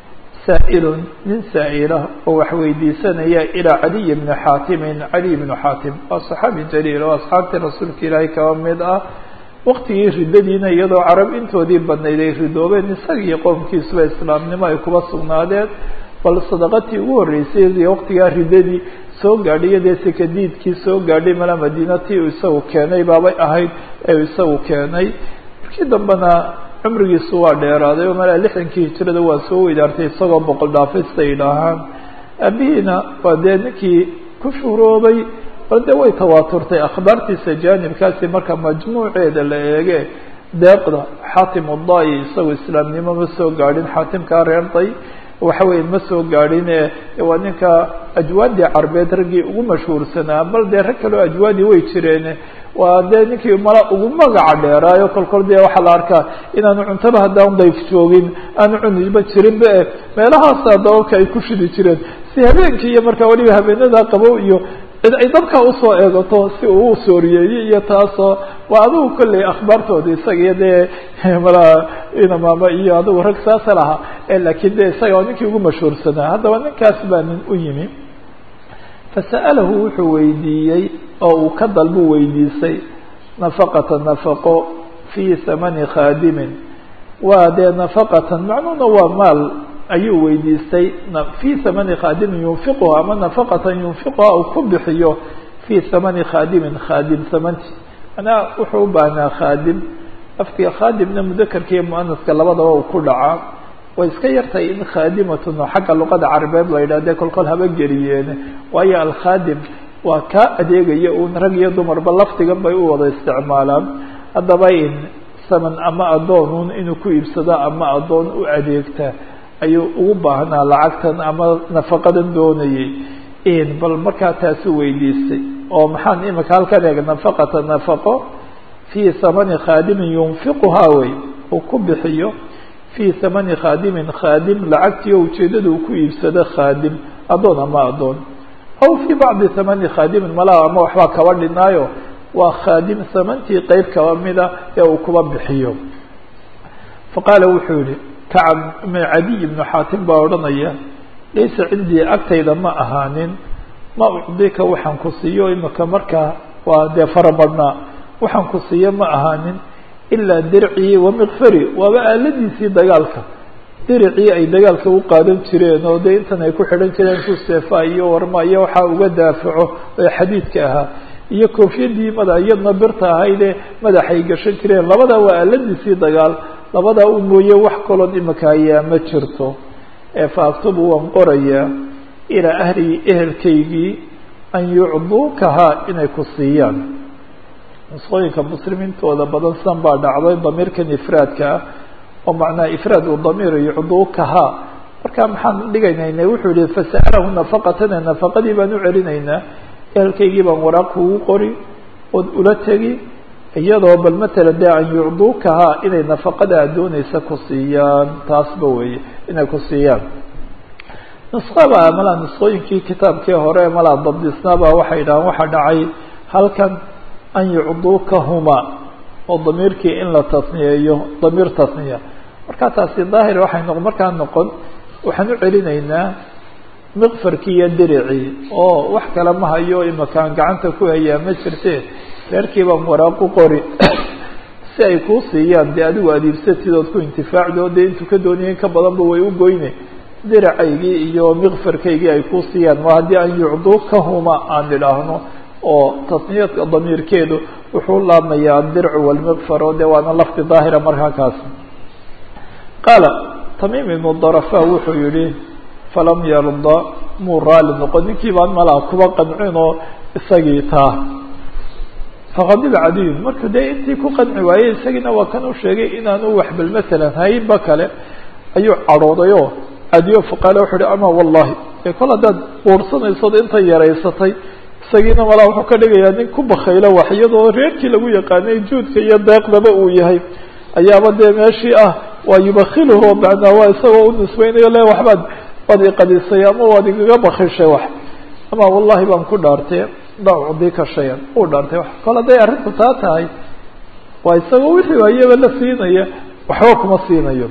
saaئl nin saa'ila oo wax weydiisanaya ilىa cadiي بn xaatimi cadiي بn xaatim waa صaxaabi jaliil oo asxaabtii rasuulka ilaahay kaba mid ah waqtigii ridadiina iyadoo carab intoodii badnayd ay ridoobeen isaga iyo qowmkiisuba islaamnimo ay kuba sugnaadeen bal sadaqatii ugu horreysay iyo waqtigaa ridadii soo gaadhay iyo dee sekadiidkii soo gaadhay mala madiinatii uu isagu keenay baabay ahayd ee isagu keenay markii dambena cumrigiisu waa dheeraaday oo malaa 60kii hijrada waa soo weydaartay isagoo boqol dhaafista yidhaahaan aabihiina waa dee ninkii ku shuhroobay bal dee way tawaaturtay akhbaartiisa jaanibkaasi marka majmuuceeda la eege deeqda xaatim udayi isagu islaamnimo ma soo gaadhin xaatimkaa reertay waxa weeye ma soo gaadhin waa ninka ajwaadii carbeed raggii ugu mashhuursanaa bal dee rag kaleo ajwaadii way jireen waa dee ninkii mala ugu magaca dheeraayo kolkol dee waxaa la arkaa inaanu cuntaba haddaan dayf joogin aanu cuniba jirinba meelahaasa dababka ay ku shidi jireen si habeenkii iyo markaa weliba habeenada qabow iyo cid ay dabka usoo eegato si uu sooriyeeyey iyo taasoo waa adigu kolley akhbaartooda isaga iyo dee mala inamaama iyo adigu rag saasa lahaa laakiin de isaga waa ninkii ugu mashhuursanaa haddaba ninkaas baa nin u yimi fasa'alahu wuxuu weydiiyey oo uu ka dalbuu weydiisay nafaqata nafaqo fii thamani khaadimin waa dee nafaqatan macnuhuna waa maal ayuu weydiistay fii thamani khaadimin yunfiquha ama nafaqatan yunfiquha uu ku bixiyo fii thamani khaadimin khaadim thamanti manaa wuxuu u baahnaa khaadim afkiga khaadimna mudakarka iyo muanaska labadaba uu ku dhacaa way iska yartahay in khaadimatun oo xagga luqada carabeed la yidhah dee kolkol haba geliyeen waayo alkhaadim waa kaa adeegaya uun rag iyo dumarba laftigan bay u wada isticmaalaan haddaba in saman ama addoonuun inuu ku iibsado ama addoon u adeegta ayuu ugu baahnaa lacagtan ama nafaqadan doonayay bal markaa taasu weydiistay oo maxaan imika halkan eeg nafaqata nafaqo fii thamani khaadimin yunfiquhaa wey uu ku bixiyo fii thamani khaadimin khaadim lacagtii oo ujeedada uu ku iibsado khaadim addoon ama addoon aw fii bacdi thamani khaadimin malaa ama waxbaa kaba dhinaayo waa khaadim thamantii qeyb kaba mida ee uu kuba bixiyo faqaala wuxuu yihi kacab cadiy ibnu xaatim baa odhanaya laysa cindii agtayda ma ahaanin ma ucdika waxaan ku siiyo imika markaa waa dee faramadhnaa waxaan ku siiyo ma ahaanin ilaa dircii wa miqfari waaba aaladiisii dagaalka diricii ay dagaalka u qaadan jireen oo dee intan ay ku xidhan jireen ku seefa iyo warma iyo waxaa uga daafaco ee xadiidka ahaa iyo koofiyadii iyadna birta ahaydee madaxay gashan jireen labadaa waa aaladiisii dagaal labadaa u mooye wax kaloon imika hayaa ma jirto faaktubu waan qorayaa ilaa ahli ehelkaygii an yucduukahaa inay ku siiyaan nusqooyinka muslimiintooda badan sidan baa dhacday damiirkan ifraadka ah oo macnaha ifraad u damiir yucduukahaa markaa maxaan dhigaynayna wuxuu yihi fasa'alahu nafaqatana nafaqadii baan u celinaynaa ehelkaygii baan waraaq kugu qori ood ula tegi iyadoo bal matala dee an yucduukahaa inay nafaqada aad doonaysa ku siiyaan taasba weeye inay ku siiyaan nusqaba malaa nusqooyinkii kitaabkii hore malaa dabdisnaaba waxay dhahaan waxaa dhacay halkan an yucduukahuma oo damiirkii in la tasniyeeyo damiir tasniya markaa taasi daahir waxay markaa noqon waxaan u celinaynaa miqfarkii iyo diricii oo wax kale ma hayo imakaan gacanta ku hayaa ma jirte reerkii baan waraaqu qori si ay kuu siiyaan dee adigu aad iibsatid ood ku intifaacdo dee intuu ka doonaya in ka badanba way u goyne diracaygii iyo miqfarkaygii ay kuu siiyaan ma haddii an yucduukahuma aan idhaahno oo tasniyadka damiirkeedu wuxuu laabmayaa adircu walmiqfar oo dee waana lafdi daahira markaa kaas qaala tamiim ibnu darafa wuxuu yihi falam yarda muu raali noqon ninkii baan malaa kuba qancin oo isagii taa faqadiba cadiyun marka dee intii ku qanci waayey isagiina waa kan u sheegay inaanu waxbal matalan haynba kale ayuu cadhoodayoo cadiyo faqaale wuxuu ihi ama wallahi ee kol haddaad uursanaysood inta yaraysatay isagiina malaa wuxuu ka dhigayaa nin ku bakaylo wax iyadoo reerkii lagu yaqaanay juudka iyo deeqdaba uu yahay ayaaba dee meeshii ah waa yubakiluhu macnaa waa isagoo u nisbeynayo le waxbaad waad iqadisay ama waad igaga bakishay wax ama wallahi baan ku dhaartee la ucdika shayan uu dhaartay wax kol hadday arrinku taa tahay waa isagoo wixii hayaba la siinaya waxba kuma siinayo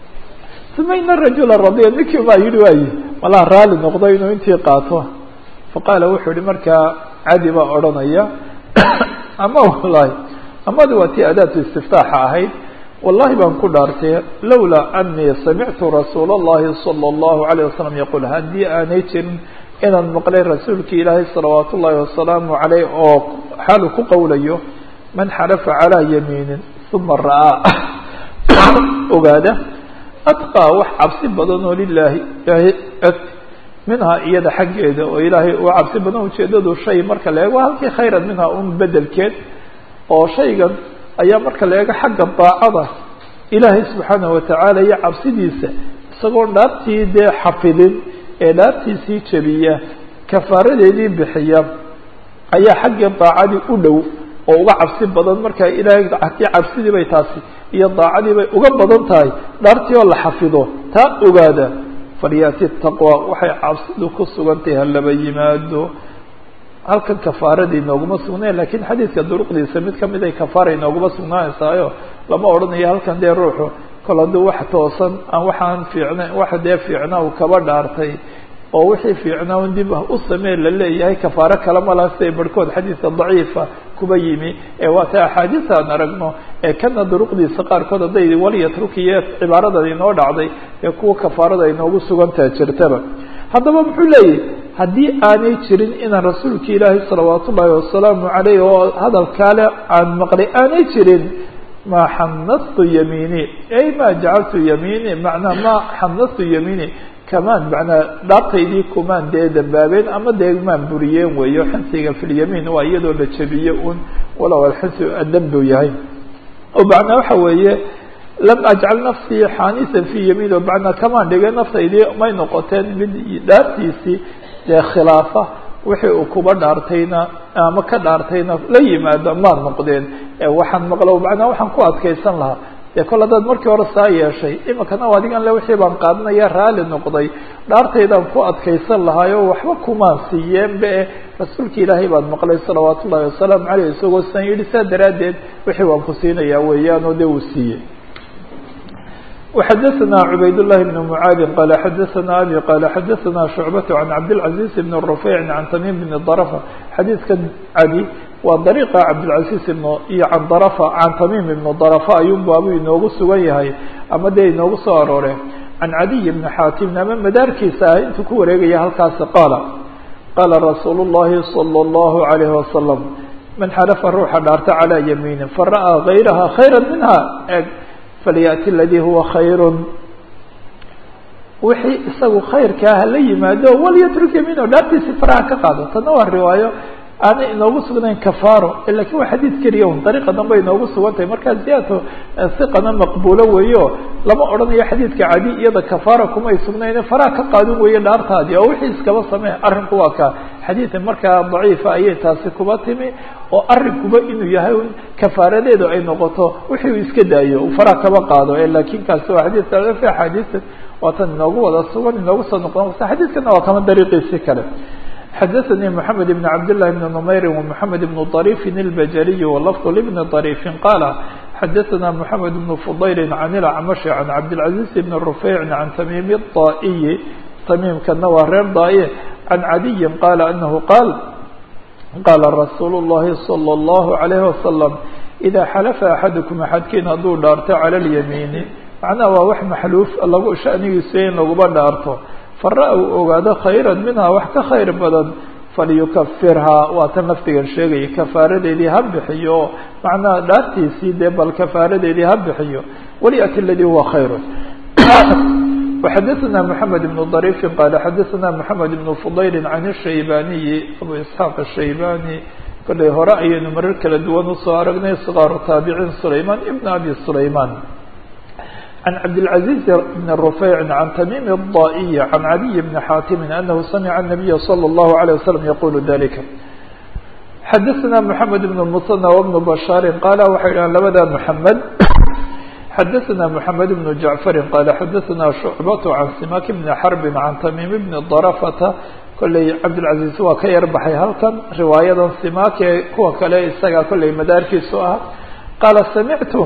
uma ina rajula radiya ninkii baa yihi waayi malaa raali noqday inuu intii qaato faqaala wuxuu yihi markaa cadi baa odhanaya ama wallahi amadi waa tii adaatu istiftaaxa ahayd wallahi baan ku dhaartee lawlaa anii samictu rasuula اllahi salى اllahu alayه wasalam yaqul haddii aanay jirin inaan maqlay rasuulkii ilaahay salawaat ullahi wasalaamu aleyh oo xaalu ku qowlayo man xalafa calىa yamiinin uma ra'aa ogaada atqaa wax cabsi badan oo lilaahi ilaahay minhaa iyada xaggeeda oo ilaahay u cabsi badan ujeedadu shay marka la eego halkii khayran minhaa un bedelkeed oo shaygan ayaa marka la eego xagga daacada ilaahay subxaanahu watacaala iyo cabsidiisa isagoo dhaartii dee xafidin ee dhaartiisii jebiya kafaaradeedii bixiya ayaa xaggii daacadii u dhow oo uga cabsi badan marka ilaahay cabsidii bay taasi iyo daacadii bay uga badan tahay dhaartii oo la xafido taa ogaada falyaati taqwa waxay cabsidu ku sugantahay halaba yimaado halkan kafaaradii nooguma sugnayn lakiin xadiidka duruqdiisa mid kamid ay kafaara inooguma sugnaanaysaayo lama odhanayo halkan dee ruuxu kol hadduu wax toosan aan waxaan fiicnayn wax dee fiicnaa uu kaba dhaartay oo wixii fiicnaa un dib u samee la leeyahay kafaaro kale ma laha siday barhkood xadiidka daciifa kuba yimi ee waata axaadiista aan aragno ee kana duruqdiisa qaarkood hadday walyatrukiye cibaaradan inoo dhacday ee kuwa kafaarada inoogu sugantaha jirtaba haddaba muxuu leeyahy haddii aanay jirin inaan rasuulki ilaahay salawaat ullaahi wasalaamu caleyh oo hadalkaale aan maqlay aanay jirin maa xanastu yamiini ay maa jacaltu yamiini macnaa maa xanastu yamiini kamaan macnaa dhaartaydii kumaan dee dambaabeen ama dee maan buriyeen weeyo xinsiga fi lyamiin waa iyadoo la jebiye un walow alxinsi adambu yahay oo macnaa waxa weeye lam ajcal nafsii xaanisan fii yamiin o bacna kamaan dhigay naftaydii may noqoteen mid dhaartiisii dee khilaafa wixii uu kuba dhaartayna ama ka dhaartayna la yimaado maan noqdeen waxaan maqlo bacnaa waxaan ku adkaysan lahaa dee kol haddaad markii hore saa yeeshay imikana adigan le wixii baan qaadanaya raali noqday dhaartaydaan ku adkaysan lahaayo waxba kumaan siiyeen be rasuulka ilaahay baad maqlay salawaat ullahi wasalaamu caleyh isagoo san yidhi saa daraaddeed wixii waan ku siinayaa weeyaan oo dee uu siiyey. وxdثna عbayd اللh بن معاad qال xdثna abي qال xdثna شhuعبة عن cabdالعaزيز بن الرفيع عن تmيم بن ضرفة xadيiثka cadi waa dريqa cabdالعaزيز iyo عan تmيم بن ضرفة ayuun baabu inoogu sugan yahay ama dee inoogu soo aroore عan عadي بن xاatim ama madaarkiisa ah intuu ku wareegaya halkaasi qاala qاla رasuul الlahi صلى الله عليه وسلم man xلفa ruuxa dhaarta عalى yميiن fara'ىa غayrha خayrا minha falyأti اladي huwa khayr wixii isagu khayrkaa hala yimaado walytruk yamiino dhaartiisi faraha ka qaado tana waa riwaayo aanay inoogu sugnayn kafaaro lakin waa xadiid keliya un dariiqa danba inoogu sugan tahay markaa ziyaadto hiqana maqbuulo weeyo lama odhanayo xadiidka cadi iyada kafaara kumay sugnayne faraha ka qaadin weeye dhaartaadii oo wixii iskaba samee arrinku waa ka xadiida markaa daciifa ayay taasi kuba timi oo arrinkuba inuu yahay kafaaradeedu ay noqoto wixii uu iska daayo uu faraha kaba qaado lakin kaasi waa xadiidka axaadiista waa tan inoogu wada sugan inoogu soo noqon xadiidkana waa kama dariiqiisi kale. xdثnي محمد بن عبد الله بن نمير ومحمد بن طريف البجلي ولفظ لبن طريف قال xdثna محمد بن فضيل عن الأعمش عن عبدالعزيز بن الرفيع عن تميم الطائي تميم kana waa reer daaye عن عدي قال أنه قال رsuuل اللhi صلى الله عليه وسلم إذا xلف أحadكم أxadkiin hadduu dhaarto عalى اليمين macnaha waa wax maxluuf shanigiisa in laguba dhaarto fara uu ogaado khayra minha wax ka khayr badan falyukafirhaa waa tan laftigan sheegaya kafaaradeedii ha bixiyo macnaha dhaartiisii dee bal kafaaradeedii ha bixiyo walyأti اladي huwa khayr. وxdثna محمد بن ضريف qال xdثna محمد بن فضيل عن الشhaybاني أbو إسحاq الشhaybاني kolay hore ayaynu marar kala duwan usoo aragnay صغاar taaبعين سليمان بن أbي سليمان عن cabdالعaزيز بن الرفيع عن تميم الضائي عن عدي بن xاaتم أنه سمع النبي صلى الله عليه وسلم يقول ذلika. xdثna محمد بن المثنى وبن بشhاaر qال waxay dhahan labada محمد xdثna محمد بن جعفر qال xdثna شعبة عن سماك بن حرب عن تميم بن ضرفة koley cabdالعaزيز waa ka yar baxay halkan riwaayadan simaake kuwa kale isaga koley madaarkiisu ah qaala samictu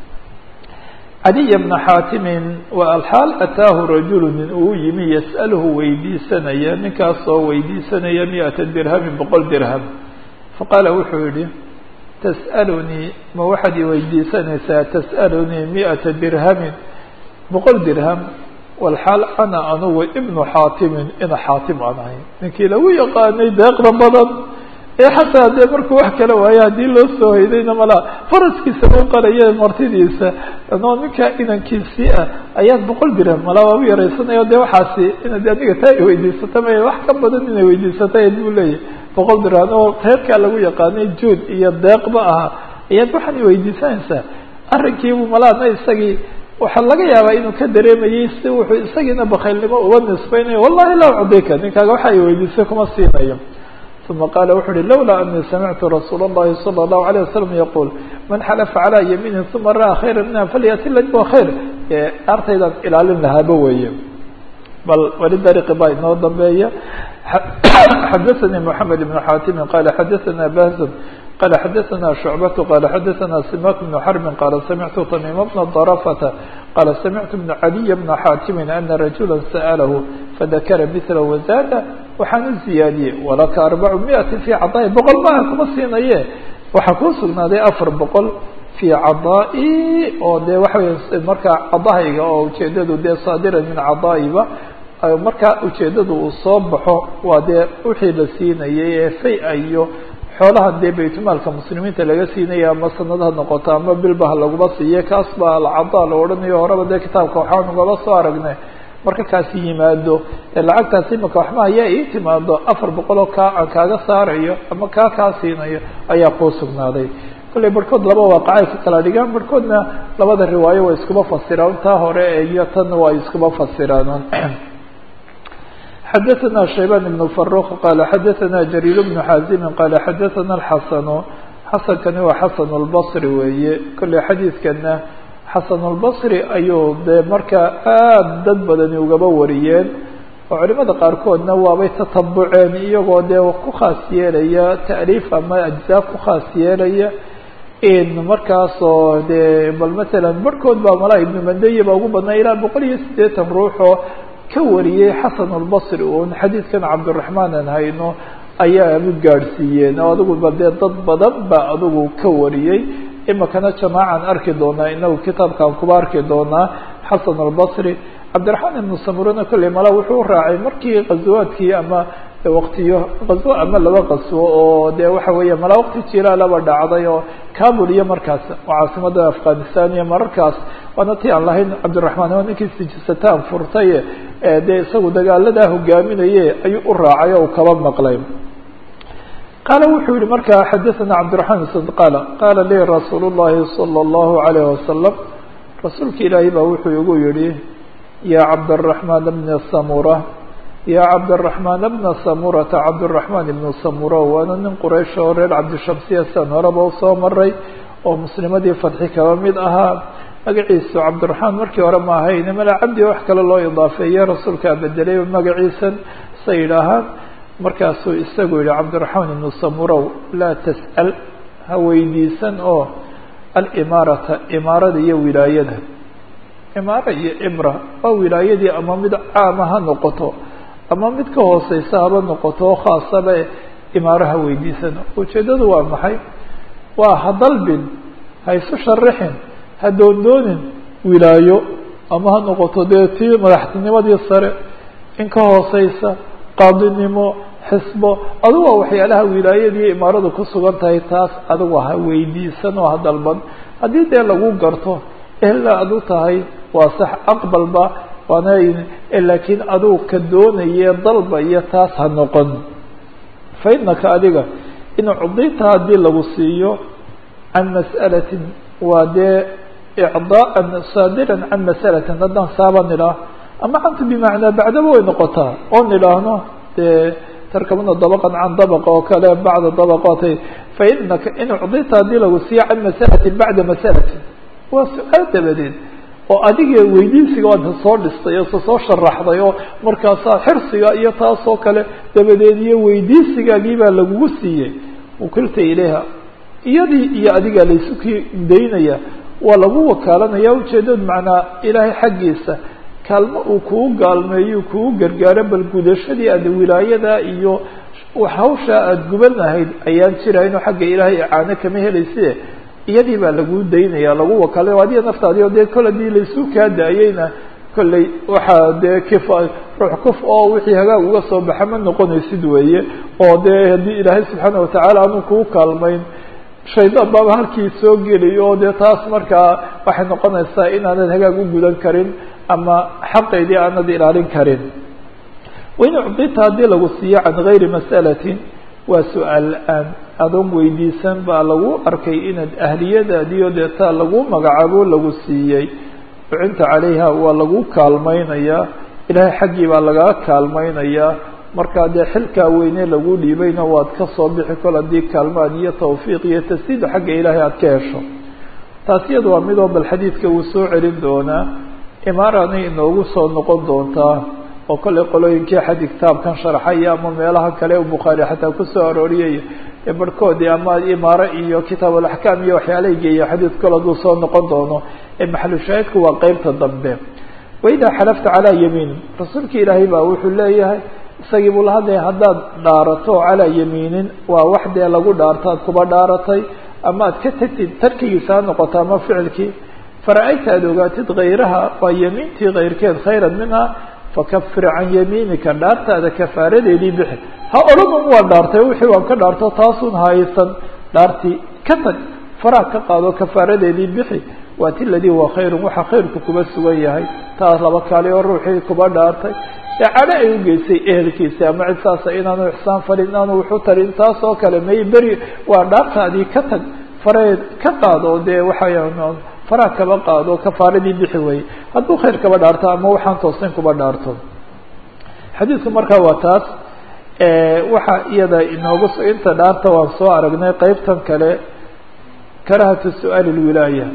عدي بن xاaتم والxاal أtaahu رaجuل nin uu yimi yسألhu weydiisanaya ninkaasoo weydiisanaya 100 dirhم 100 dirhم faqاala wuxuu yihi تسألنيi ma waxaad i weydiisanaysaa تسألنيi 100 dirhم 100 dirhم والxaal أna anugu بن xاaتم ina xاatim aan ahay ninkii lagu yaqaanay deeqda badan xataa dee markuu wax kala waayo haddii loo soo hoydayna mala faraskiisa u qalaye martidiisa anoo ninkaa inankiisii ah ayaad 100 dirham mala waa u yaraysanaya de waxaasi inaad adiga taa iweydiisata may wax ka badan inay weydiisatay buu leeyahy 100 dirham oo reerkaa lagu yaqaanay juud iyo deeqba aha ayaad waxaan iweydiisanaysaa arrinkiibu malaadna isagii waxaa laga yaabaa inuu ka dareemayey si wuxuu isagiina bakaylnimo uga nisbaynayo wallahi laa ucdika ninkaaga waxa iweydiisay kuma siinayo. ثuma qaala wuxuu uhi lawlaa أنii samictu rasuul الlahi صلى الlaه عليه وسلم yquل man xلفa عalى yamiini ثuma ra'ى khayra minha falyأti اladي wa khayr artaydaan ilaalin lahaaba weeye bal weli dariqi baa inoo dambeeya. xadaثnii محamed بن xاatim qala xadaثna bahz qala xadaثna شhuعbaة qala xadaثna simak بن xرb qala samictu تmيm بna ضرفة qala samictu بن عaliي بna xاatim أna رaجuلا sأlahu fadakara mثla wazada waxaan u ziyaadiyey walaka 400 fii cadaa'i 100 maaha kuma siinaye waxaa kuu sugnaaday 400 fii cadaa'i oo dee waxa wey markaa cadahayga oo ujeedadu dee saadiran min cadaa'iba markaa ujeedadu uu soo baxo waa dee wixii la siinayay ee fay-a iyo xoolahan dee baytmaalka muslimiinta laga siinaya ama sanad ha noqoto ama bilbaha laguma siiye kaas baa alcadaa la odhanayo horeba dee kitaabka waxaan ugaba soo aragnay marka kaasi yimaado lacagtaasi imaka waxma ayaa ii timaado 400 oo kaa aan kaaga saarayo ama kaa siinayo ayaa kuu sugnaaday. kolley barhkood laba waaqacay ka kala dhigaan, barhkoodna labada riwaayo way iskuba fasiraan, taa hore iyo tan waa iskuba fasiraan. xadaثna shaybaan ibn faruq qaala xadaثna jariir bnu xaazimi qaala xadaثna اxasan, xasankani waa xasan اlbصri weeye. kolley xadiidkana xasan اlbصri ayuu dee markaa aad dad badani ugaba wariyeen, oo culimada qaarkoodna waabay tatabuceen iyagoo dee ku khaas yeelaya ta'liif ama ajzaa ku khaas yeelaya in markaasoo dee bal masalan barhkood baa malaa ibnu mandeye baa ugu badnaa ilaa 180 ruux oo ka wariyey xasan اlbصri un xadiidkan cabdiraxmaan aan hayno ayaa u gaadhsiiyeen, oo adiguba dee dad badan baa adigu ka wariyey. imikana jamaacan arki doonaa, inagu kitaabkaan kuba arki doonaa xasan اlbصri. cabdiraxmaan ibnu samurana kolley mala wuxuu u raacay markii qaswaadkii ama waqtiyo qaswo ama laba qaswo oo dee waxa weeye mala waqti jilaalaba dhacday oo kabul iyo markaas oo caasimada afghanistan iyo mararkaas waana tii aan lahayn cabdiraxmaan waa ninkii sijisataan furtay dee isagu dagaaladaa hogaaminaye ayuu u raacay oo kaba maqlay. qaala wuxuu yihi markaa xadaثana cabdiraحmaan bn qaala qaala lii rasuul الlahi salى الlahu عalayه wasalam, rasuulka ilaahay baa wuxuu igu yihi ya cabdالرaحmaan bna samura, ya cabdالرaحmaan bna samurata, cabdالرaحmaan ibnu samura waana nin quraysh oo reer cabdishamsiya san horeba usoo maray oo muslimadii fadxi kaba mid ahaa. magaciisu cabdiraحmaan markii hore ma ahayn, mala cabdi wax kale loo idaafeeye rasuulkaa bedelay magaciisan say yidhaahaan. markaasuu isagu yihi cabdiraحmaan ibnu samurow laa tasأal ha weydiisan oo alimaarata imaarada iyo wilaayada, imaaro iyo imra waa wilaayadii ama mid caama ha noqoto ama mid ka hooseysa haba noqoto oo khaasaba imaaro ha weydiisan. ujeedadu waa maxay? waa ha dalbin, ha isu sharixin, ha doondoonin wilaayo ama ha noqoto dee tii madaxtinimadii sare in ka hooseysa qaadinimo xisbo, adugu waa waxyaalaha wilaayadii imaaradu ku sugan tahay, taas adugu ha weydiisan oo ha dalban. haddii dee lagu garto ehlaa adu tahay waa sax aqbalba waana, laakiin adugu ka doonaye dalba iyo taas ha noqon. fa inaka adiga in cudita haddii lagu siiyo can mas'alatin waa dee icdaaan saadiran can mas'alatin, haddaan saaba nidhaah ama canta bimacnaa bacdaba way noqotaa oo nidhaahno dee tarkabuna dabaqan can dabaqa oo kale bacda dabaqatay. fa inaka in cudita haddii lagu siiyo can mas'alatin bacda mas'alatin, waa su-aal dabadeed oo adiga weydiisiga waad soo dhistay oo soo sharaxday oo markaasaa xirsiga iyo taasoo kale dabadeed iyo weydiisigaagii baa lagugu siiyey. ukilta ilayha, iyadii iyo adigaa laysu daynaya, waa lagu wakaalanaya. ujeedad macnaa ilaahay xaggiisa kaalmo uu kugu gaalmeeyo kugu gargaaro, bal gudashadii aad wilaayada iyo hawsha aada guban lahayd ayaan jirayn oo xagga ilaahay icaano kama helayse, iyadii baa lagu daynaya lagu wakaalay adiga naftaadii. o dee kol hadii laysu kaa daayeyna kolley waxaa dee ruux kuf oo wixii hagaag uga soo baxa ma noqonaysid weeye. oo dee haddii ilaahay subxaana watacaala aanu kugu kaalmayn, shaydaan baaba halkii soo geliyo oo dee taas markaa waxay noqonaysaa inaanad hagaag u gudan karin ama xaqeydii aanad ilaalin karin. wain ucdita haddii lagu siiyo can gayri mas'alatin, waa su-aal la-aan adoon weydiisan baa lagu arkay inaad ahliyadaadiyo deetaa lagu magacaabo lagu siiyey, ucinta calayha waa lagu kaalmaynayaa, ilaahay xaggii baa lagaa kaalmaynayaa. markaa dee xilkaa weyne lagu dhiibayna waad ka soo bixi kol haddii kaalmaad iyo tawfiiq iyo tasdiid xagga ilaahay aad ka hesho. taas iyada waa midoo bal xadiidka wuu soo celin doonaa, imaarana inoogu soo noqon doontaa oo kolley qolooyinkii xadi kitaabkan sharxaya ama meelaha kale u bukhaari xataa kusoo arooriyay ee barhkoodii ama imaaro iyo kitaab alaxkaam iyo waxyaalay geeya xadiid kale hadduu soo noqon doono. ee maxalu shaahidku waa qeybta dambe. waidaa xalafta calaa yamiinin, rasuulka ilaahay baa wuxuu leeyahay isagii buu la hadlaya haddaad dhaarato calaa yamiinin, waa wax dee lagu dhaarto aad kuba dhaaratay ama aad ka tagtid tarkigiisa ha noqoto ama ficilkii, fara-ayta aada ogaatid kayraha waa yamiintii kayrkeed khayran minha fakafir can yamiinika, dhaartaada kafaaradeedii bixi. ha odhan waa dhaartay wixii waan ka dhaarto taasun haysan, dhaartii ka tag, faraha ka qaado kafaaradeedii bixi. waa ti ladii huwa khayrun, waxa khayrku kuba sugan yahay. taas laba kaali oo ruuxii kuba dhaartay ee cadho ay ugeysay ehelkiisa ama cid saasa inaanu ixsaan falin, inaanu wuxu tarin, taas oo kale may beri waa dhaartaadii ka tag, fareed ka qaado dee waxaa faraha kaba qaado kafaaradii bixi weye hadduu khayr kaba dhaarto ama waxaan toosin kuba dhaarto. xadiidku markaa waa taas. waxaa iyada inoogu inta dhaarta waan soo aragnay. qeybtan kale karahatu su-aali lwilaaya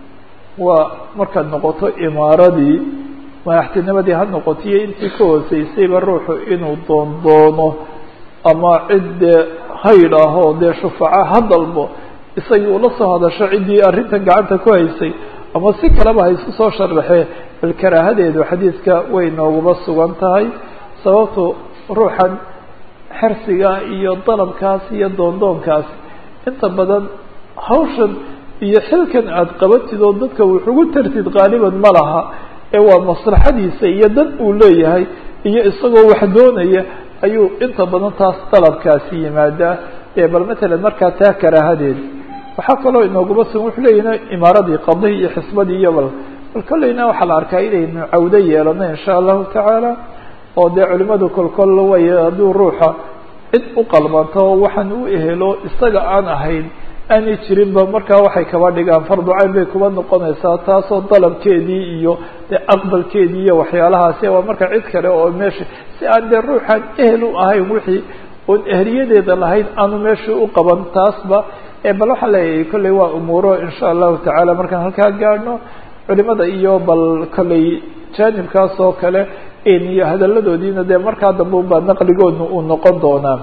waa markaad noqoto imaaradii madaxtinimadii ha noqotiyo intii ka hooseysayba ruuxu inuu doondoono ama cid dee hayd ah oo dee shufaca ha dalbo isagii ula soo hadasho ciddii arrintan gacanta ku haysay ama si kaleba ha isku soo sharaxee bal karaahadeedu xadiidka way nooguba sugan tahay. sababtu ruuxan xersiga iyo dalabkaas iyo doondoonkaas inta badan hawshan iyo xilkan aada qabatid oo dadka wuxugu tartid qaaliban ma laha ee waa maslaxadiisa iyo dan uu leeyahay iyo isagoo wax doonaya ayuu inta badan taas dalabkaasi yimaadaa. bal matalan markaa taa karaahadeeda waxaa kaloo inooguma sugan wuxuu leeyahay imaaradii qadihii iyo xisbadii iyo bal kolleyna waxaa la arkaa inaynu cawdo yeelano insha allahu tacaala oo dee culimadu kolkol way hadduu ruuxa cid u qalbanto oo waxaan u ehelo isaga aan ahayn aanay jirinba markaa waxay kaba dhigaan fardu cayn bay kuba noqonaysaa taasoo dalabkeedii iyo dee aqbalkeedii iyo waxyaalahaasi waa marka cid kale oo meesha si aan dee ruuxaan ehel u ahayn wixii oon ehliyadeeda lahayn aanu meesha u qaban taasba. bal waxaa leeyahay kolley waa umuuro insha allahu tacaala markaan halkaa gaadhno culimada iyo bal kolley jaanibkaas oo kale iyo hadaladoodiina dee markaa dambe unbaa naqligoodna uu noqon doonaa.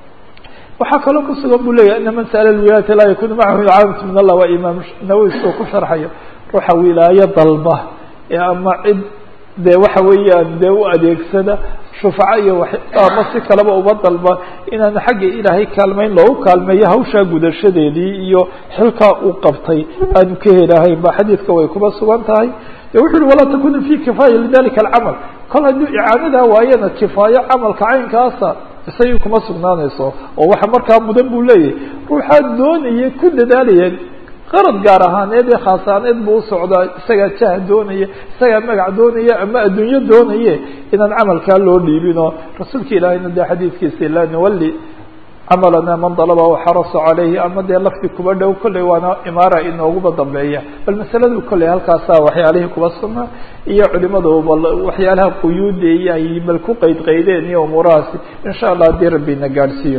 waxaa kaloo kusugan buu leeyahay ana man sa'ala alwilaayata laa yakunu macahu icaanatu min allah. waa imaam nawowi soo ku sharxayo ruuxa wilaayo dalba ama cid dee waxa weeyaan dee u adeegsada shufaca iyo ama si kaleba uba dalba inaan xagga ilaahay kaalmeyn loogu kaalmeeyo hawshaa gudashadeedii iyo xilkaa uu qabtay aanu ka helahayn ba xadiidka way kuba sugan tahay. wuxu uhi walaa takunu fi kifaaya lidalika alcamal. kol hadduu icaanadaa waayana kifaayo camalka caynkaasa isagii kuma sugnaanayso oo waxa markaa mudan buu leeyahay ruuxaa doonaya ku dadaalaya qarad gaar ahaaneed ee khaasaaneed buu usocdaa isagaa jaha doonaya isagaa magac doonaya ama adduunyo doonaye inaan camalkaa loo dhiibino. rasuulka ilaahayna dee xadiidkiisa laa nuwali camalana man dalaba waxarasu calayhi ama dee lafdi kuba dhow kolley waana imaara inooguba dambeeya. bal masaladu kolley halkaasaa waxyaalihii kuba sugnaa iyo culimadu bal waxyaalaha quyuudeeya ay bal ku qaydqaydeen iyo umuurahaasi insha allah haddii rabbina gaadhsiiyo.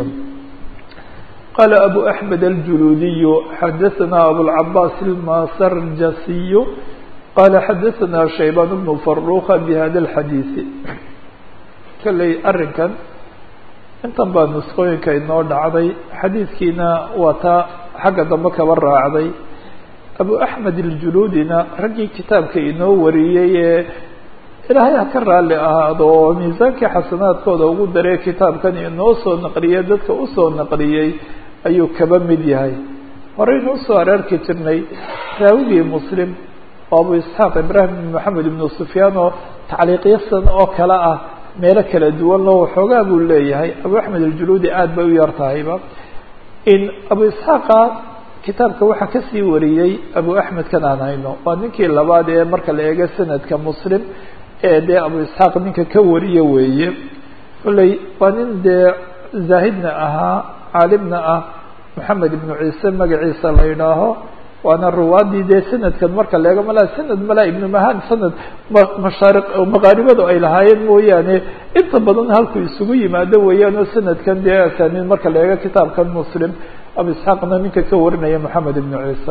قال أبو أحمد الجلودي حدثنا أبو العباس الماسرجسي قال حدثنا شيبان بن فروخ بهذا الحديث. كلي أرنكن intan baa nusqooyinka inoo dhacday xadiidkiina waa taa xagga dambe kaba raacday. abu axmed aljuluudina raggii kitaabka inoo wariyey ee ilaahay ha ka raalli ahaado oo miisaankii xasanaadkooda ugu daree kitaabkan inoo soo naqliyey dadka usoo naqliyey ayuu kaba mid yahay. horeynu usoo areerki jirnay raawigii muslim oo abu isxaaq ibrahim ibn maxamed ibnu sufyaan oo tacliiqyasan oo kale ah meelo kala duwan loo waxoogaa buu leeyahay. abu axmed aljuluudi aad bay u yar tahayba. in abu isxaaqa kitaabka waxaa kasii wariyey abu axmed kan aan hayno waa ninkii labaad ee marka la eego sanadka muslim ee dee abu isxaaq ninka ka wariye weeye. kolley waa nin dee zaahidna ahaa caalimna ah maxamed ibnu ciise magaciisa la yidhaaho waana ruwaadii dee sanadkan marka la eego malaa sanad malaa ibnu mahan sanad mashaariq maqaaribadu ay lahaayeen mooyaane inta badan halku isugu yimaado weeyaan oo sanadkan dee asaaniid marka la eego kitaabkan muslim abu isxaaqna ninka ka warinaya maxamed ibnu ciise.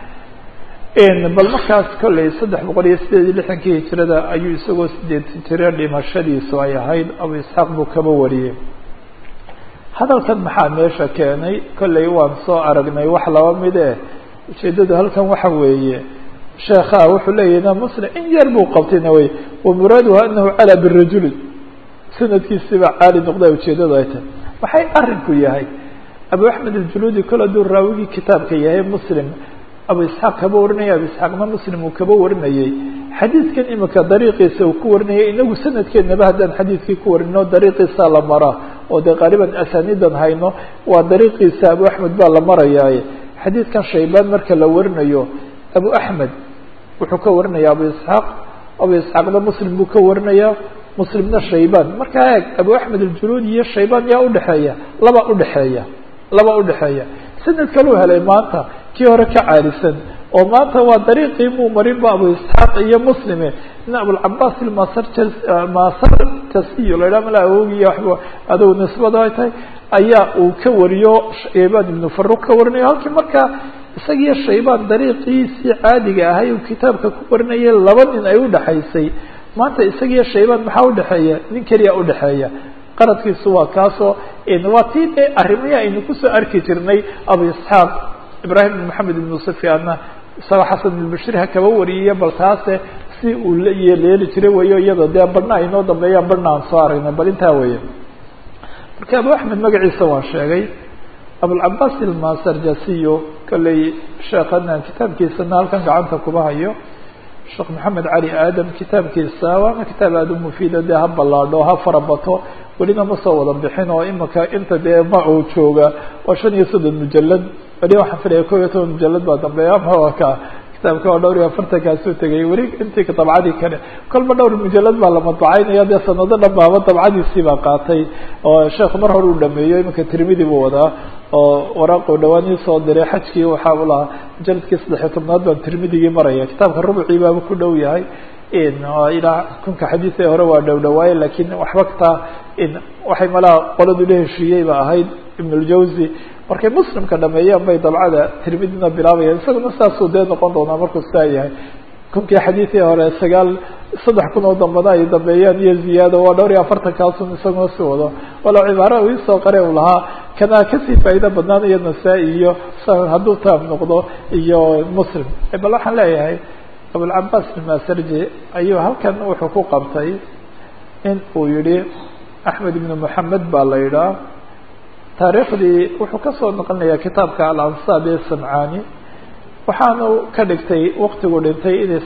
bal markaas kolley 386 hijrada ayuu isagoo 8 jira dhimashadiisu ay ahayd abu isxaaq buu kaba wariyey. hadalkan maxaa meesha keenay kolley waan soo aragnay wax laba mid ujeedadu halkan waxa weeye sheekha wuxuu leeyahay muslim in yar buu qabtayna way wamuraaduhu anahu cala birajuli sanadkiisiba caali noqday ujeedadu ay tahay. waxay arinku yahay abu axmed aljuluudi kala duu raawigii kitaabka yahay muslim abu isxaaq kaba warinaya abu isxaaqna muslim uu kaba warinayay xadiidkan imika dariiqiisa uu ku warinayay inagu sanadkeennaba haddaan xadiidkii ku warino dariiqiisa la maraa oo dee qaaliban asaaniidan hayno waa dariiqiisa abu axmed baa la marayaaye. xadiidkan shaybaan marka la warinayo abu axmed wuxuu ka warinaya abu isxaaqna muslim buu ka warinaya muslimna shaybaan. markaa eeg abu axmed aljuluudi iyo shaybaan yaa udhexeeya laba udhexeeya sanad kaluu helay maanta kii hore ka caarisan oo maanta waa dariiqii muu marin ba abu isxaaq iyo muslime in abulcabaas masarkasiyo la idhaha mala awoogiya waxba adow nisbada ay tahay ayaa uu ka wariyo shaybaan ibnu faruq ka warinayo halkii markaa isagiyo shaybaan dariiqiisii caadiga ahay uu kitaabka ku warinayay laba nin ay udhexaysay maanta isagiyo shaybaan maxaa udhexeeya nin keliya udhexeeya qaradkiisu waa kaasoo waa tii de arrimihii aynu kusoo arki jirnay abu isxaaq ibrahim ibn maxamed ibnu sufyaanna isagoo xasan ibn bashir ha kaba wariyaya bal taase si uu la yeeleeli jiray weyo iyadoo dee badhna ay noo dambeeyaan badhna aan soo aragnay bal intaa weeye marka abu axmed magaciisa waan sheegay abulcabaas ilmasarjasiyo kolley sheekana kitaabkiisana halkan gacanta kuma hayo sheekh maxamed cali aadam kitaabkiisa waana kitaab aada u mufiida dee ha ballaadho ha farabato welina ma soo wada bixin oo imika inta dee ma uu jooga waa 5 mujalad weli waxaan filaya 11 mujalad baa dambeeya maka kitaabka waa dhowr iyo 40 kaasuu tegay weli intii dabcadii kale kolba dhowr mujalad baa la madbacaynaya dee sanado dhan baaba dabcadiisii baa qaatay oo sheekh mar hore uu dhameeyo imika tirmidi buu wadaa oo waraaqu dhawaanii soo diray xajkii waxaa u lahaa mujaladkii 13 baan tirmidigii maraya kitaabka rubcii baaba ku dhow yahay ilaa kunka xadiis ee hore waa dhowdhawaaye lakin waxba taa waxay malaha qoladu la heshiiyey ba ahayd ibn اljawzi markay muslimka dhameeyaan bay dabcada tirmidina bilaabayaan isaguna saasuu dee noqon doonaa markuu saa yahay kunkii xadiisii hore 3,000 oo dambana ay dambeeyaan iyo ziyaado waa dhowr iyo 40 kaasun isaguna si wado walo cibaara uu soo qare u lahaa kana kasii faa'iido badnaan iyo nasaa-i iyo hadduu taab noqdo iyo muslim bal waxaan leeyahay abulcabaas ilmasarji ayuu halkan wuxuu ku qabtay in uu yihi axmed ibn moxamed baa la yidhaha taariikhdii wuxuu kasoo noqonayaa kitaabka alansaab ee samcaani waxaanu ka dhigtay waktigu dhintay inay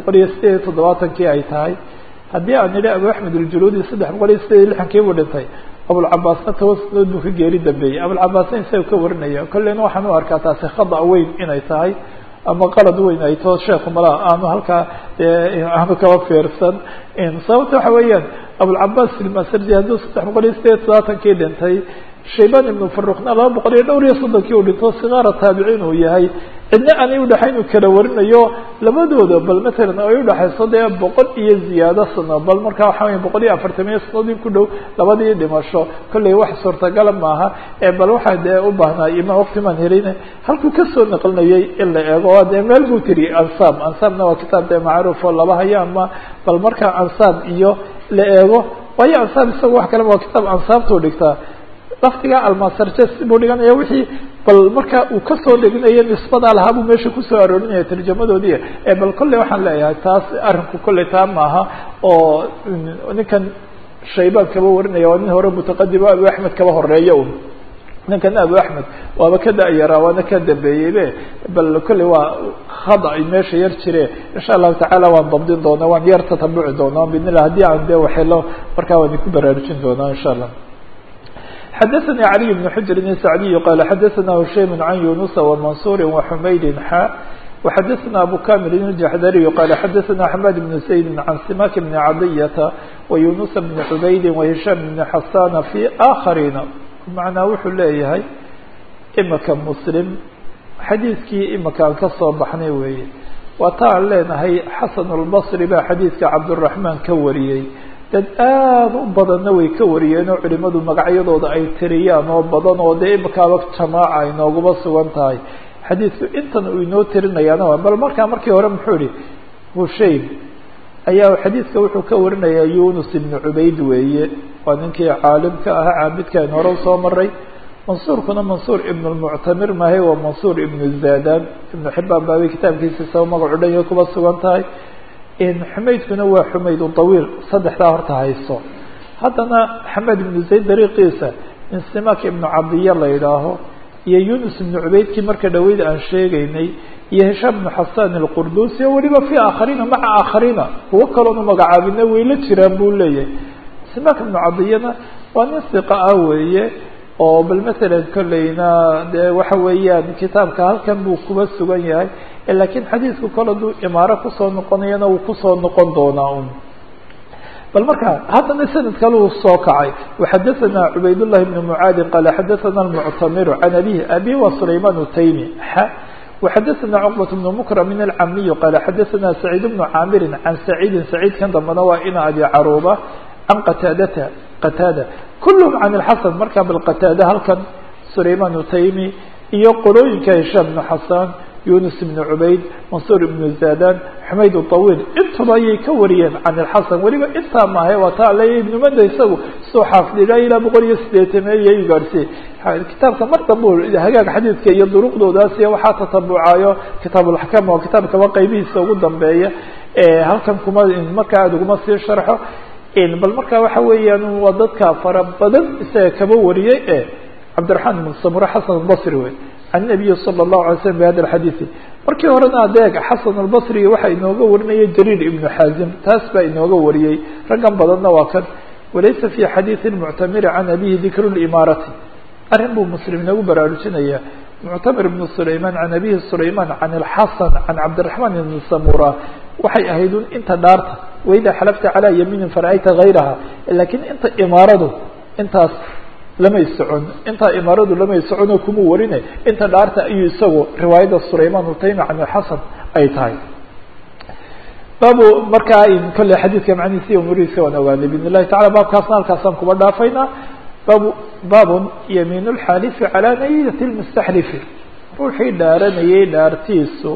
378 ay tahay haddii aan nidhi abu axmed aljuluudi 386 buu dhintay abulcabaasna 10 sanadood buu ka geeri dambeeyey abulcabaasna isaga ka warinaya kolleyna waxaan u arkaa taasi khada weyn inay tahay ama qalad weyn ay too sheekhu malaha aanu halkaa aanu kaba fiirsan sababta waxa weeyaan abulcabaas ilmasarji hadduu 378 dhintay shaybaan ibnu faruqna 230 uu dhinto sigaara taabiciin uu yahay cidna aanay udhaxayn uu kala warinayo labadooda bal matalan ay udhaxayso dee 100 iyo ziyaado sano bal markaa waxa weya 140 sanadood ku dhow labadii dhimasho kolley wax suurtagala maaha bal waxaa dee u baahnaa ima waqtimaan helin halkuu kasoo naqlinayay in la eego dee meel buu tiri ansaabna waa kitaab dee macruuf oo laba haya ama bal markaa ansaab iyo la eego waayo ansaab isaga wax kale waa kitaab ansaabtuu dhigtaa laftiga almasarjes buu dhiganaya wixii bal marka uu kasoo dheginayo nisbada lahaa buu meesha kusoo aroorinaya tarjamadoodii bal kolley waxaan leeyahay taas arrinku kolley taa maaha oo ninkan shaybaan kaba warinaya waa nin hore mutaqadim abu axmed kaba horeeya un ninkana abu axmed waaba ka da-yaraa waana ka dambeeyeybe bal kolley waa khada ay meesha yar jire insha allahu tacaala waan dabdin doonaa waan yar tatabuci doonaa bidn illah haddii aan dee waxelo markaa waan ku baraarujin doonaa insha allah xdثnي علي بن حجر السعدي قال xdثna هشيم عن يونس ومنصور وحمyد xا وxdثna أبو كامل الجحdري قال xdثna حماد بن زيد عن سماك بن عضية ويونس بن عبيد وهشام بن حسان في آخرين معنaa wuxuu leeyahay imika مسلم xadيiثkii imika aan kasoo baxnay weeye waa ta aan leenahay xaسن البصري baa xadيiثka cabدالرحمن ka wariyey dad aada u badanna way ka wariyeen oo culimadu magacyadooda ay tiriyaan oo badan oo dee imikaaba jamaaca ay nooguma sugan tahay xadiidku intan uu inoo tirinayaana bal markii hore muxuu ihi hushaym ayaa xadiidka wuxuu ka warinayaa yunus ibnu cubayd weeye waa ninkii caalimka ahaa caabidka aynu hore usoo maray mansuurkuna mansuur ibnu lmuctamir mahe waa mansuur ibnu zadan ibnu xibaan baabay kitaabkiisa saba magacu dhan kuba sugan tahay xumaydkuna waa xumayd طawiil saddexdaa horta hayso haddana xamed ibnu zayd dariiqiisa in simak ibnu cadiya la yidhaaho iyo yunus ibnu cubaydkii marka dhaweyd aan sheegaynay iyo hishaam ibnu xasan alqurdusi o weliba fi aakhariina maca aakhariina kuwo kaloonu magacaabina way la jiraan buu leeyahay simak ibnu cadiyana waa nin siqa ah weeye oo bal matalan kolleyna dee waxa weeyaan kitaabka halkan buu kuba sugan yahay lakiin xadiidku kol haduu imaaro kusoo noqonayana uu kusoo noqon doonaa un bal marka haddana sanad kale uu soo kacay waxadaثana cubaydالlahi بn mucaadin qala xadaثana الmuctamiru can abihi abi wa sulayman utaymi وxadثna cقبة بن مكرم الcamiي qال xadثna سعيid بن cاmr عan سعيidi سعيid kan dambana waa ina abi caruba عan qtاadة kulهm عan الxasن marka bal qtاadة halkan سulayman utaymi iyo qolooyinka هishام بن xasan yunus بن cubayd mansur بن zadan xumayd الطawil intuba ayay ka wariyeen can الxasan weliba intaa maahe waa taa le ibnu manda isagu soo xaafidila ilaa 180 ayay gaarsiye kitaabka mar dambu hagaag xadiidka iyo duruqdoodaas iyo waxaa tatabucayo kitaab اlaxkam oo kitaabkaba qaybihiisa ugu dambeeya halkan kuma markaa aad uguma sii sharxo bal marka waxa weeyaan waa dadka fara badan isaga kaba wariyey cabdiraحman بn samura xasan الbصri wey can النabiy salى الlahu alay slm bhada الxadiiث markii horena adeeg xasan الbصri waxa inooga warinayay jariir ibnu xaazim taas baa inooga wariyey raggan badanna waa kan walaysa fi xadiiثi الmuctamiri can abihi dikru الimaarati arrin buu muslim inagu baraarujinaya muctamir ibn sulayman can abihi sulayman can الxasan can cabdiraحman ibn samura waxay ahayd inta dhaarta waida xalafta calى yamiinin fara'ayta gayraha lakin inta imaaradu intaas lamay socon intaa imaaradu lamay soconoo kuma warine inta dhaarta ayuu isagu riwaayadda sulayman utaymi can xasan ay tahay baabu markaa kolle xadiidka macnihiisa iyo umurihiisa waan ogaanay bidn illahi tacala baabkaasna halkaasaan kuba dhaafaynaa baabun yamiin اlxaalifi calaa niyati lmustaxlifi ruuxii dhaaranayay dhaartiisu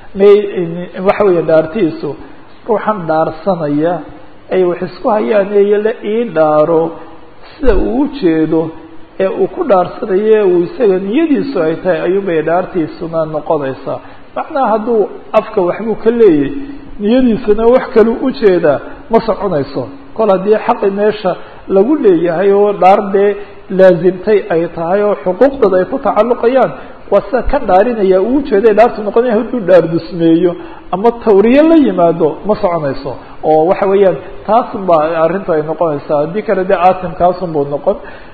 waxa weya dhaartiisu ruuxan dhaarsanaya ay wax isku hayaan la ii dhaaro sida uu ujeedo ee uu ku dhaarsanaye uu isaga niyadiisu ay tahay ayuunbay dhaartiisuna noqonaysaa macnaha hadduu afka waxbuu ka leeyay niyadiisuna wax kalu ujeedaa ma soconayso kol haddii xaqi meesha lagu leeyahay oo dhaar dee laazimtay ay tahay oo xuquuqdooda ay ku tacalluqayaan waa sida kan dhaarinaya uu ujeeday dhaartu noqonaya hadduu dhaar dusmeeyo ama tawriye la yimaado ma soconayso oo waxa weeyaan taasun baa arrinta ay noqonaysaa haddii kale dee aatimkaasun buu noqon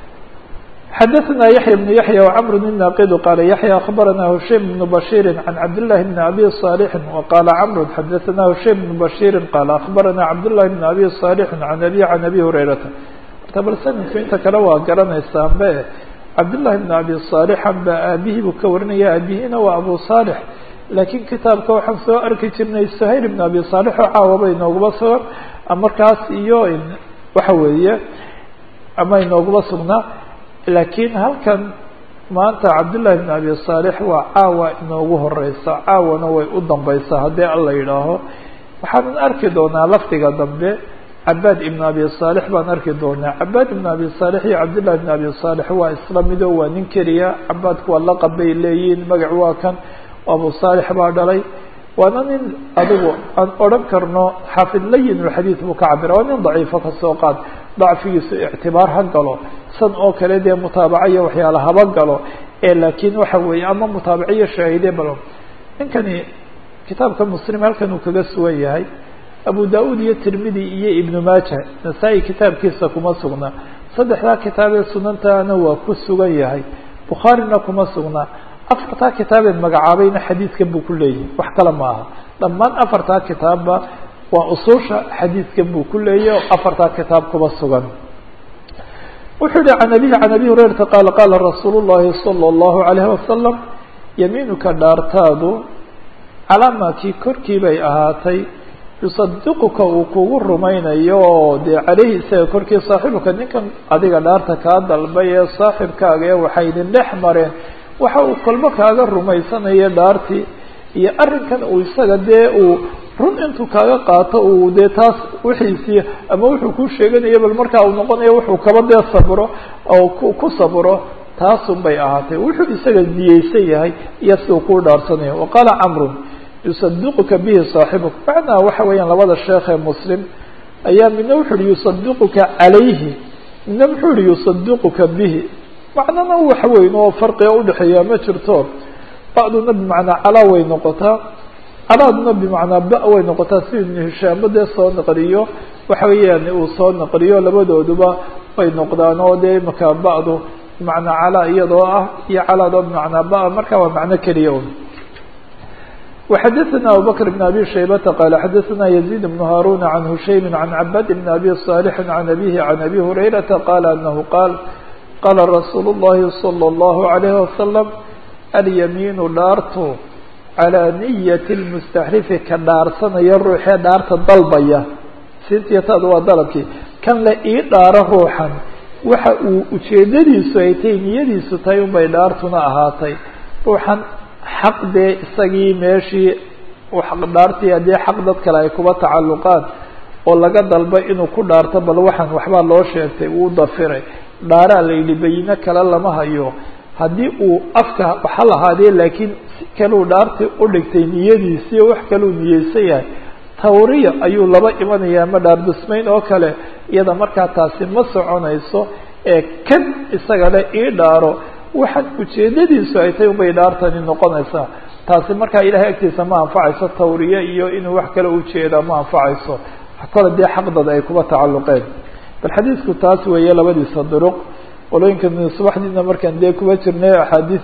xadaثna yaحya بن yaحya وcmr الناqd qala yaحya aخbarana hushaym بن bashيr can cabdالlahi بn abi صاlح وqala cmr xadaثna hushaym بن bashيr qala aخbarana cabdالlahi بn abi صاlح can abi can abi hurayrata marka bal sanadku inta kale waa garanaysaanbe cabdالlahi بn abi صاlحan ba aabihii buu ka warinaya aabihina waa abu صاlح lakiin kitaabka waxaan soo arki jirnay shayl بn abi صاlح oo caawaba inoogaba sugan markaas iyo waxa weeye ama inoogaba sugnaa lakiin halkan maanta cabdالlahi بn abi صاlح waa caawa inoogu horeysa caawana way u dambeysaa haddii alla yidhaaho waxaan arki doonaa lafdiga dambe cabaad ibn abi صاlح baan arki doonaa cabaad ibn abi صاlح iyo cabdالlahi بn abi صاlح waa isla mido waa nin keliya cabaadku waa laqab bay leeyihiin magac waa kan abu صاlح baa dhalay waana nin adigu aan odhan karno xaafid layin xadiid buu ka cabira waa nin daciifo kasoo qaad dacfigiisu ictibaar ha galo san oo kale dee mutaabaca iyo waxyaala haba galo laakiin waxa weeye ama mutaabaca iyo shaahide balo ninkani kitaabka muslim halkan uu kaga sugan yahay abu da-ud iyo tirmidi iyo ibnu maaja nasaa-i kitaabkiisa kuma sugna saddexdaa kitaabee sunantaana waa ku sugan yahay bukhaarina kuma sugnaa afartaa kitaabeed magacaabayna xadiidkan buu ku leeyahay wax kale ma aha dhammaan afartaa kitaabba waa usuusha xadiidkan buu ku leeyahy oo afartaa kitaab kuba sugan wuxuu yihi can abihi can abi hurayrata qaala qaala rasuulu llahi salى اllahu alayhi wasalam yamiinuka dhaartaadu calaamakii korkii bay ahaatay yusadiquka uu kugu rumaynayo oo dee caleyhi isaga korkii saaxibuka ninkan adiga dhaarta kaa dalbay ee saaxibkaaga ee waxay idin dhex mareen waxa uu kolbo kaaga rumaysanaya dhaartii iyo arrinkan uu isaga dee uu run intuu kaaga qaato uu dee taas wixiisii ama wuxuu ku sheeganaya bal markaa uu noqonayo wuxuu kaba dee sabro oo ku sabro taasun bay ahaatay wuxuu isaga niyeysan yahay iyo siduu kuu dhaarsanayo waqaala camrun yusadiquka bihi saaxibuka macnaha waxa weeyaan labada sheekh ee muslim ayaa midna wuxuu yihi yusadiquka calayhi midna muxuu yihi yusadiquka bihi macnana wax weyn oo farqiga udhexeeya ma jirto ba'duna bimacnaa calaa way noqotaa calaaduna bimacnaa ba way noqotaa si ibnu hishaamba dee soo naqliyo waxa weeyaan uu soo naqliyo labadooduba way noqdaan oo dee imaka ba'du bimacnaa calaa iyadoo ah iyo calaadoo bimacnaa ba marka waa macno keliya un وxadثna abubكر بن abي شhaybةa qال xadثna يزيد بن هاrون عن هushayم عن عباd بن abي صالح عن أbيه عن أbي هريرةa qال أنه qاal qاla رasuul الlahi صلى الله عليه وسلم alyamiinu dhaartu calىa niyati lmustaxrifi ka dhaarsanaya ruuxee dhaarta dalbaya sintiyataadu waa dalabkii kan la ii dhaaro ruuxan waxa uu ujeedadiisu ay tahay niyadiisu tahay unbay dhaartuna ahaatay ruuxan xaq dee isagii meeshii dhaartii haddii xaq dad kale ay kuba tacalluqaan oo laga dalba inuu ku dhaarto bal waxaan waxbaa loo sheegtay uu dafiray dhaaraa la yidhi bayino kale lama hayo haddii uu afka waxa lahaadee laakiin si kaleu dhaartii u dhigtay niyadiisii wax kaleu niyeysan yahay tawriya ayuu laba imanayaa ma dhaar dusmayn oo kale iyada markaa taasi ma soconayso ee kan isaga le ii dhaaro waxaan ujeedadiisu ay tahay ubay dhaartani noqonaysaa taasi markaa ilahay agtiisa ma anfacayso tawriye iyo inuu wax kale ujeedaa ma anfacayso kole dee xaqdad ay kuba tacalluqeen bal xadiidku taas weeye labadiisa duruq qolooyinka subaxdiina markaan dee kuba jirnay axaadiis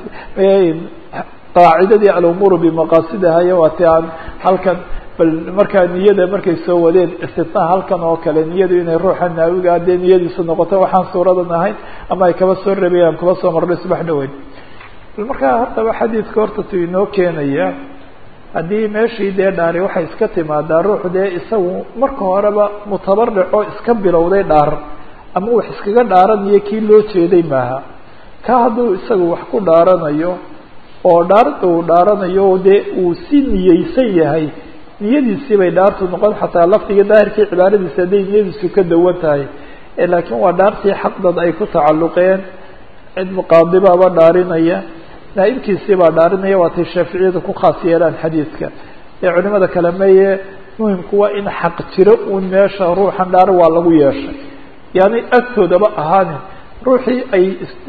qaacidadii alumuuru bimaqaasidihayo waati aan halkan bal markaa niyada markay soo wadeen istitnaa halkan oo kale niyadu inay ruuxa naawiga dee niyadiisu noqoto waxaan suuradan ahayn ama ay kaba soo rebayaan kuba soo marnay subax dhaweyn bal markaa hortaba xadiidka horta tu inoo keenaya haddii meeshii dee dhaari waxay iska timaadaa ruuxu dee isagu marka horeba mutabaric oo iska bilowday dhaar ama wax iskaga dhaaranayo kii loo jeeday maaha ka hadduu isagu wax ku dhaaranayo oo dhaar uu dhaaranayo dee uu si niyeysan yahay niyadiisii bay dhaartu noqon xataa lafdiga daahirkii cibaaradiisa hadday niyadiisu ka dawan tahay laakiin waa dhaartii xaqdad ay ku tacalluqeen cid muqaadibaaba dhaarinaya naaibkiisii baa dhaarinaya waatay shaaficiyada ku khaas yeelaan xadiidka ee culimada kale meye muhimku waa in xaq jiro uun meesha ruuxan dhaar waa lagu yeeshay yani agtoodaba ahaanin ruuxii ay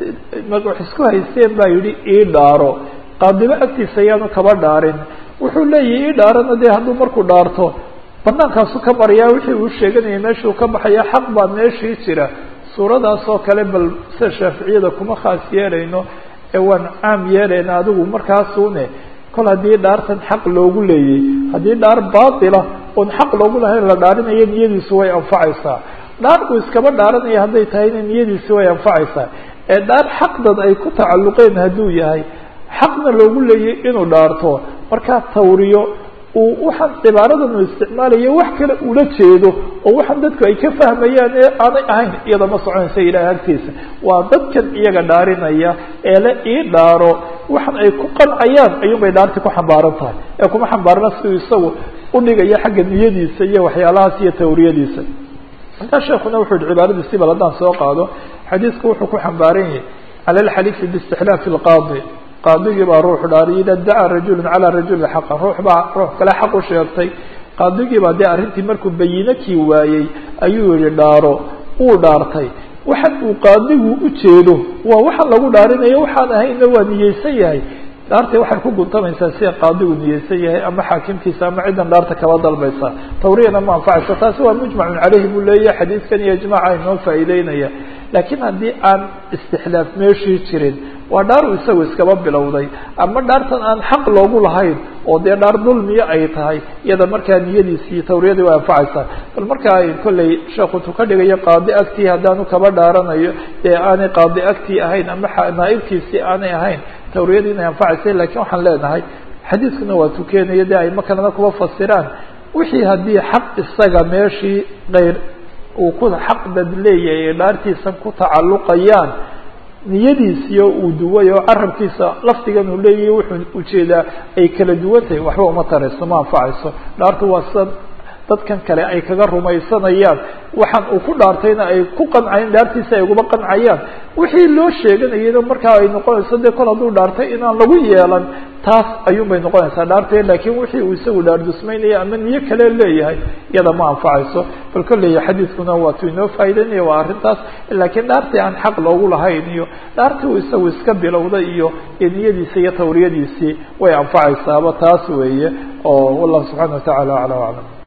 wax isku haysteen baa yidhi ii dhaaro qaadibo agtiisa ayaanu kaba dhaarin wuxuu leeyahay ii dhaarana dee hadduu markuu dhaarto banaankaasu ka maryaa wixii uu sheeganaya meeshuu ka baxaya xaq baa meeshii jira suuradaas oo kale bal sida shaaficiyada kuma khaas yeelayno waan caam yeelayna adigu markaasune kol haddii dhaartan xaq loogu leeyay haddii dhaar baatila oon xaq loogu lahayn la dhaarinayo niyadiisu way anfacaysaa dhaar uu iskaba dhaaranaya hadday tahayna niyadiisi way anfacaysaa ee dhaar xaqdad ay ku tacalluqeen hadduu yahay xaqna loogu leeyay inuu dhaarto markaa tawriyo uu waxaan cibaaradan uu isticmaalayo wax kale ula jeedo oo waxaan dadku ay ka fahmayaan ee aanay ahayn iyada ma soconaysa ilahay agtiisa waa dadkan iyaga dhaarinaya ee la ii dhaaro waxaan ay ku qancayaan ayuunbay dhaartii ku xambaaran tahay ee kuma xambaarna siduu isagu udhigayo xagga niyadiisa iyo waxyaalahaas iyo tawriyadiisa intaa sheekuna wuxuu yihi cibaaradiisii bal haddaan soo qaado xadiidku wuxuu ku xambaaran yahay cala alxalifi biistixlaafi lqaadi qaadigii baa ruux dhaariyay ida dacaa rajulu calaa rajulin xaqan ruux baa ruux kale xaq u sheegtay qaadigii baa dee arrintii markuu bayinakii waayey ayuu yihi dhaaro uu dhaartay waxan uu qaadigu ujeedo waa waxaan lagu dhaarinayo waxaan ahayna waa niyeysan yahay dhaartay waxay ku guntamaysaa sida qaadigu niyeysan yahay ama xaakimkiisa ama ciddan dhaarta kaba dalbaysa tawriyana ma anfacayso taasi waa mujmacun caleyhi buu leeyahay xadiidkan iyo ijmaaca inoo faa'iideynaya laakiin haddii aan istixlaaf meeshii jirin waa dhaar uu isagu iskaba bilowday ama dhaartan aan xaq loogu lahayn oo dee dhaar dulmiya ay tahay iyada markaa niyadiisii tawriyadii way anfacaysaa bal markaa kolley sheekutu ka dhigayo qaadi agtii haddaanu kaba dhaaranayo dee aanay qaadi agtii ahayn ama naaibkiisii aanay ahayn tawriyadii inay anfacaysay lakiin waxaan leenahay xadiidkuna waa tukeenayo dee ayma kalena kuba fasiraan wixii haddii xaq isaga meeshii keyr uu ku xaqdad leeyahay ee dhaartiisan ku tacalluqayaan niyadiisiyo uu duway oo carabkiisa lafdigan uu leeyahay wuxuu ujeedaa ay kala duwan tahay waxba uma tarayso ma anfacayso dhaartu waa sida dadkan kale ay kaga rumaysanayaan waxaan uu ku dhaartayna ay ku qancayeen dhaartiisa ay uguba qancayaan wixii loo sheeganayayna markaa ay noqonayso dee kol hadduu dhaartay inaan lagu yeelan taas ayuun bay noqonaysaa dhaartee laakiin wixii uu isagu dhaardusmaynaya ama niyo kale leeyahay iyada ma anfacayso bal kolley xadiidkuna waatu inoo faa'ideynaya waa arrintaas laakiin dhaartii aan xaq loogu lahayn iyo dhaartii uu isagu iska bilowday iyo niyadiisa iyo tawriyadiisii way anfacaysaaba taas weeye oo wallahu subxana wa tacala aclam aclam